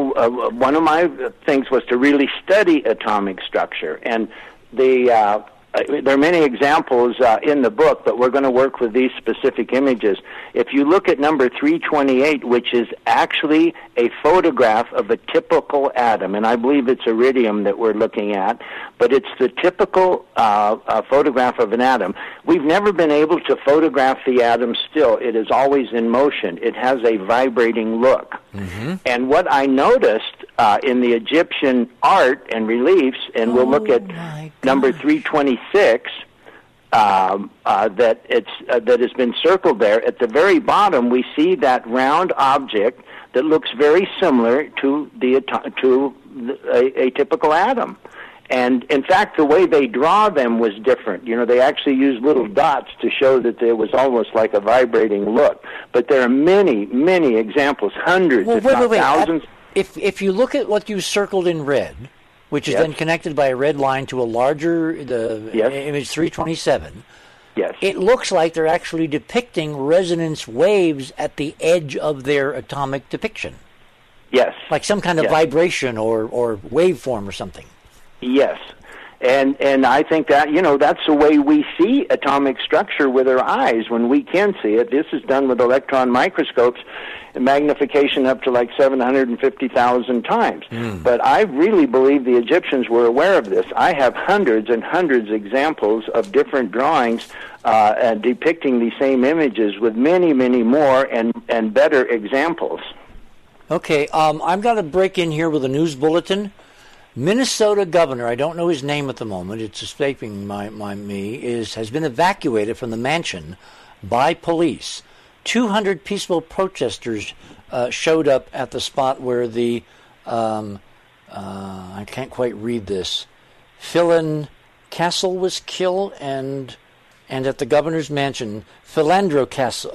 one of my things was to really study atomic structure, and the there are many examples in the book, but we're going to work with these specific images. If you look at number 328, which is actually a photograph of a typical atom, and I believe it's iridium that we're looking at, but it's the typical photograph of an atom. We've never been able to photograph the atom still. It is always in motion. It has a vibrating look. Mm-hmm. And what I noticed in the Egyptian art and reliefs, and we'll look at number 326, that has been circled there. At the very bottom, we see that round object that looks very similar to a typical atom. And in fact, the way they draw them was different. You know, they actually used little dots to show that there was almost like a vibrating look. But there are many, many examples, hundreds, if not thousands. If you look at what you circled in red, which is then connected by a red line to a larger image 327. Yes. It looks like they're actually depicting resonance waves at the edge of their atomic depiction. Yes. Like some kind of vibration or waveform or something. Yes. And I think that, you know, that's the way we see atomic structure with our eyes when we can see it. This is done with electron microscopes, magnification up to like 750,000 times. But I really believe the Egyptians were aware of this. I have hundreds and hundreds of examples of different drawings depicting these same images with many, many more and better examples. Okay, I've got to break in here with a news bulletin. Minnesota governor, I don't know his name at the moment, it's escaping me, has been evacuated from the mansion by police. 200 peaceful protesters showed up at the spot where the, I can't quite read this, Philan Castle was killed, and at the governor's mansion, Philandro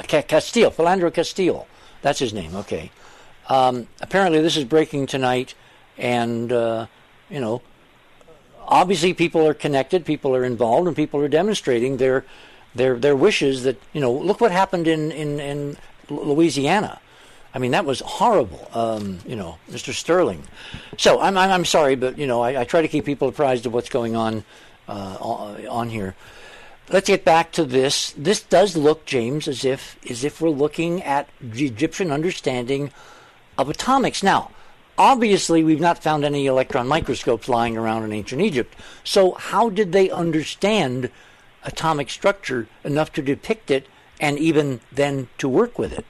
Castile, that's his name, okay. Apparently this is breaking tonight, and you know, obviously people are connected, people are involved, and people are demonstrating their wishes that, you know, look what happened in Louisiana. I mean, that was horrible, you know, Mr. Sterling. So I'm sorry, but, you know, I try to keep people apprised of what's going on here. Let's get back to this. This does look, James, as if we're looking at the Egyptian understanding of atomics. Now, obviously, we've not found any electron microscopes lying around in ancient Egypt. So how did they understand atomic structure enough to depict it and even then to work with it?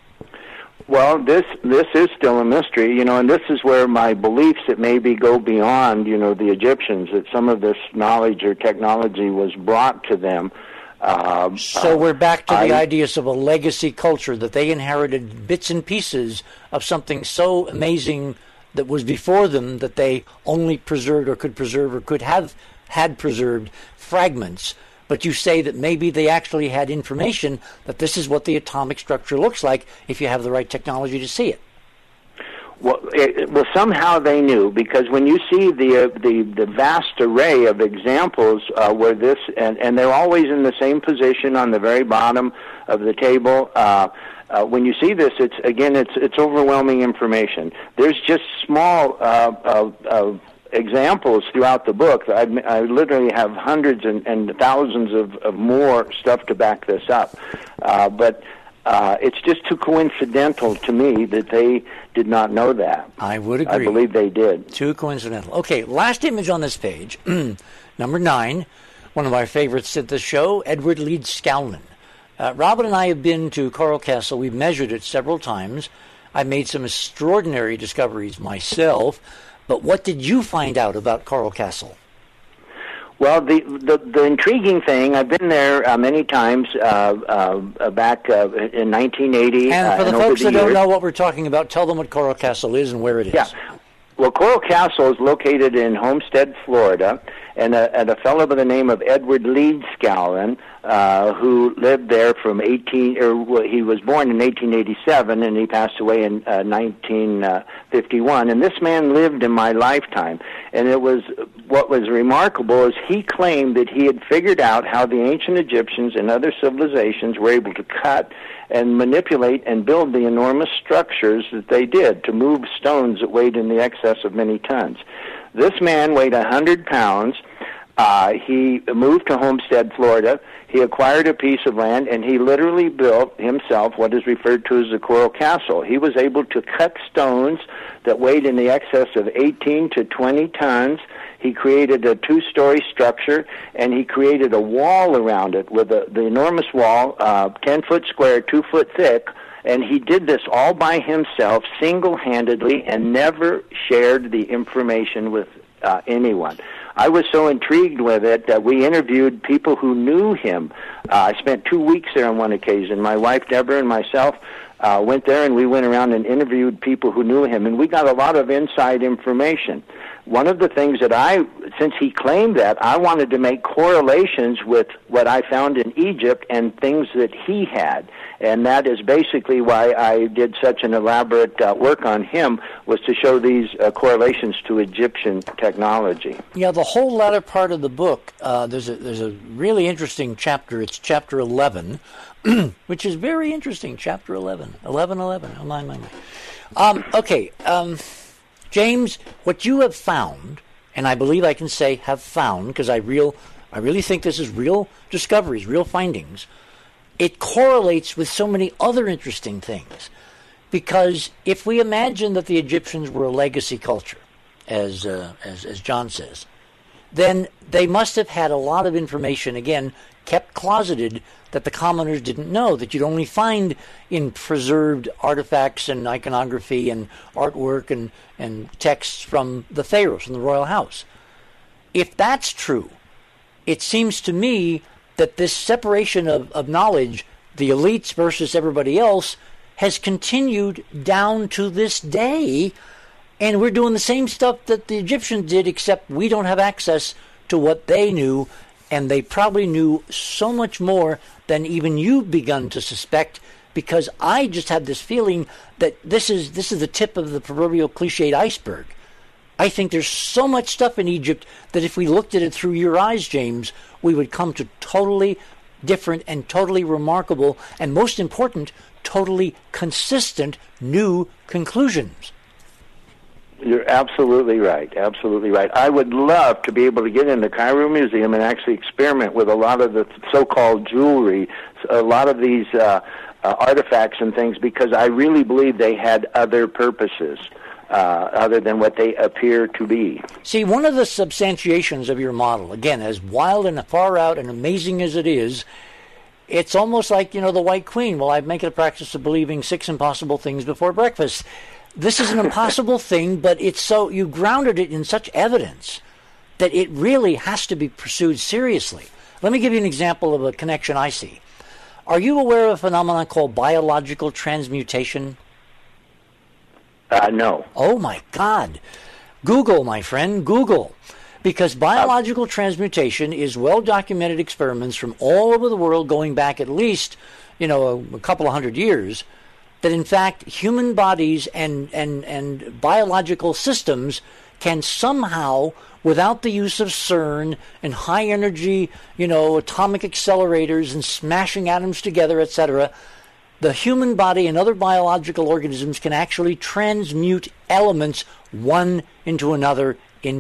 Well, this is still a mystery, you know, and this is where my beliefs that maybe go beyond, you know, the Egyptians, that some of this knowledge or technology was brought to them. So we're back to the ideas of a legacy culture, that they inherited bits and pieces of something so amazing that was before them that they only preserved or could have had preserved fragments. But you say that maybe they actually had information that this is what the atomic structure looks like if you have the right technology to see it. Well, somehow they knew, because when you see the vast array of examples where this, and they're always in the same position on the very bottom of the table. When you see this, it's overwhelming information. There's just small examples throughout the book. I literally have hundreds and thousands of more stuff to back this up, but. It's just too coincidental to me that they did not know that. I would agree. I believe they did. Too coincidental. Okay, last image on this page, number 9, one of our favorites at the show, Edward Leeds Scowlin. Robin and I have been to Coral Castle. We've measured it several times. I've made some extraordinary discoveries myself. But what did you find out about Coral Castle? Well, the intriguing thing, I've been there many times back in 1980. And for the folks that don't know what we're talking about, tell them what Coral Castle is and where it is. Yeah. Well, Coral Castle is located in Homestead, Florida, and a fellow by the name of Edward Leeds Scowlin, who lived there from he was born in 1887 and he passed away in 1951. And this man lived in my lifetime. And what was remarkable is he claimed that he had figured out how the ancient Egyptians and other civilizations were able to cut and manipulate and build the enormous structures that they did to move stones that weighed in the excess of many tons. This man weighed 100 pounds. He moved to Homestead, Florida. He acquired a piece of land, and he literally built himself what is referred to as the Coral Castle. He was able to cut stones that weighed in the excess of 18 to 20 tons. He created a 2-story structure, and he created a wall around it with the enormous wall, 10 foot square, 2 foot thick, and he did this all by himself, single-handedly, and never shared the information with anyone. I was so intrigued with it that we interviewed people who knew him. I spent 2 weeks there on one occasion. My wife, Deborah, and myself went there, and we went around and interviewed people who knew him, and we got a lot of inside information. One of the things that since he claimed that, I wanted to make correlations with what I found in Egypt and things that he had. And that is basically why I did such an elaborate work on him, was to show these correlations to Egyptian technology. Yeah, the whole latter part of the book, there's a really interesting chapter. It's chapter 11, which is very interesting, chapter 11. 11. Oh, my. Okay, James, what you have found, and I believe I can say have found, because I really think this is real discoveries, real findings, it correlates with so many other interesting things. Because if we imagine that the Egyptians were a legacy culture, as John says, then they must have had a lot of information, again, kept closeted, that the commoners didn't know, that you'd only find in preserved artifacts and iconography and artwork and texts from the pharaohs, from the royal house. If that's true, it seems to me that this separation of knowledge, the elites versus everybody else, has continued down to this day, and we're doing the same stuff that the Egyptians did, except we don't have access to what they knew, and they probably knew so much more than even you've begun to suspect, because I just have this feeling that this is the tip of the proverbial cliched iceberg. I think there's so much stuff in Egypt that if we looked at it through your eyes, James, we would come to totally different and totally remarkable, and most important, totally consistent new conclusions. You're absolutely right. Absolutely right. I would love to be able to get in the Cairo Museum and actually experiment with a lot of the so-called jewelry, a lot of these artifacts and things, because I really believe they had other purposes other than what they appear to be. See, one of the substantiations of your model, again, as wild and far out and amazing as it is, it's almost like, the White Queen. Well, I make it a practice of believing 6 impossible things before breakfast. This is an impossible thing, but it's so, you grounded it in such evidence that it really has to be pursued seriously. Let me give you an example of a connection I see. Are you aware of a phenomenon called biological transmutation? No. Oh, my God. Google, my friend, Google. Because biological transmutation is well-documented experiments from all over the world going back at least, a couple of hundred years, that in fact human bodies and biological systems can somehow, without the use of CERN and high energy, atomic accelerators and smashing atoms together, etc., the human body and other biological organisms can actually transmute elements one into another.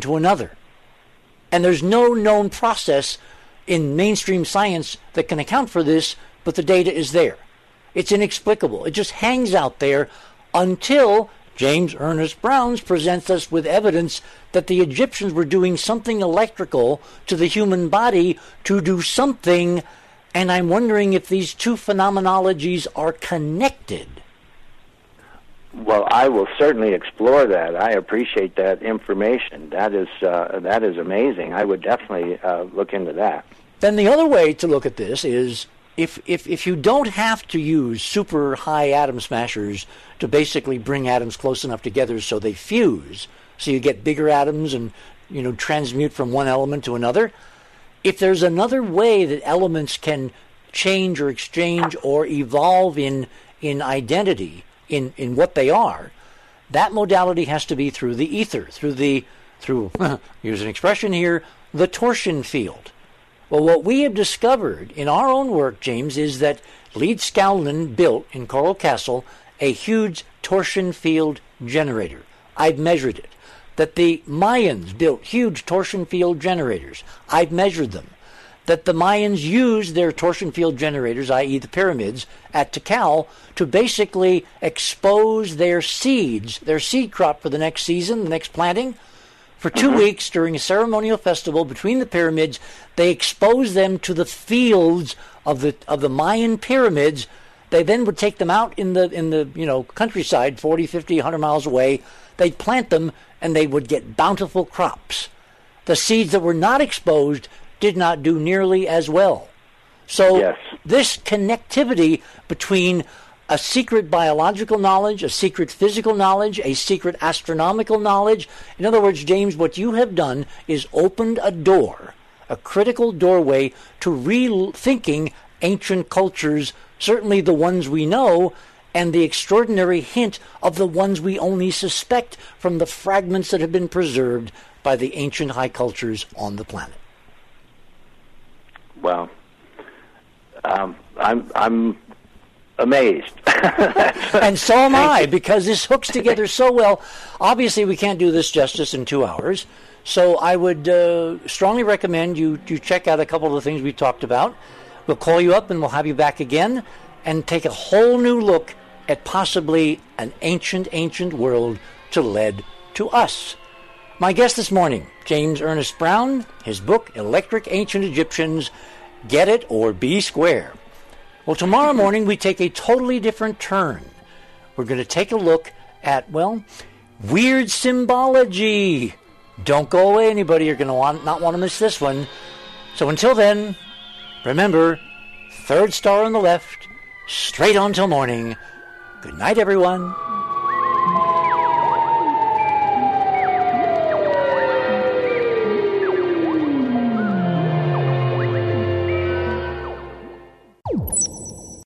And there's no known process in mainstream science that can account for this, but the data is there. It's inexplicable. It just hangs out there until James Ernest Browns presents us with evidence that the Egyptians were doing something electrical to the human body to do something, and I'm wondering if these two phenomenologies are connected. Well, I will certainly explore that. I appreciate that information. That is amazing. I would definitely look into that. Then the other way to look at this is if you don't have to use super high atom smashers to basically bring atoms close enough together so they fuse, so you get bigger atoms and transmute from one element to another, if there's another way that elements can change or exchange or evolve in identity, in what they are, that modality has to be through the ether, through use an expression here, the torsion field. Well, what we have discovered in our own work, James, is that Leeds Scowlin built in Coral Castle a huge torsion field generator. I've measured it. that the Mayans built huge torsion field generators. I've measured them. That the Mayans used their torsion field generators, i.e. the pyramids, at Tikal to basically expose their seeds, their seed crop for the next season, the next planting. For 2 weeks during a ceremonial festival between the pyramids, they exposed them to the fields of the Mayan pyramids. They then would take them out in the countryside, 40, 50, 100 miles away. They'd plant them, and they would get bountiful crops. The seeds that were not exposed did not do nearly as well. So this connectivity between a secret biological knowledge, a secret physical knowledge, a secret astronomical knowledge. In other words, James, what you have done is opened a door, a critical doorway to rethinking ancient cultures, certainly the ones we know, and the extraordinary hint of the ones we only suspect from the fragments that have been preserved by the ancient high cultures on the planet. Well, I'm amazed. And so am I, because this hooks together so well. Obviously, we can't do this justice in 2 hours, so I would strongly recommend you check out a couple of the things we talked about. We'll call you up and we'll have you back again and take a whole new look at possibly an ancient world to lead to us. My guest this morning, James Ernest Brown, his book, Electric Ancient Egyptians, Get It or Be Square. Well, tomorrow morning we take a totally different turn. We're going to take a look at, weird symbology. Don't go away, anybody. You're going to not want to miss this one. So until then, remember, third star on the left, straight on till morning. Good night, everyone.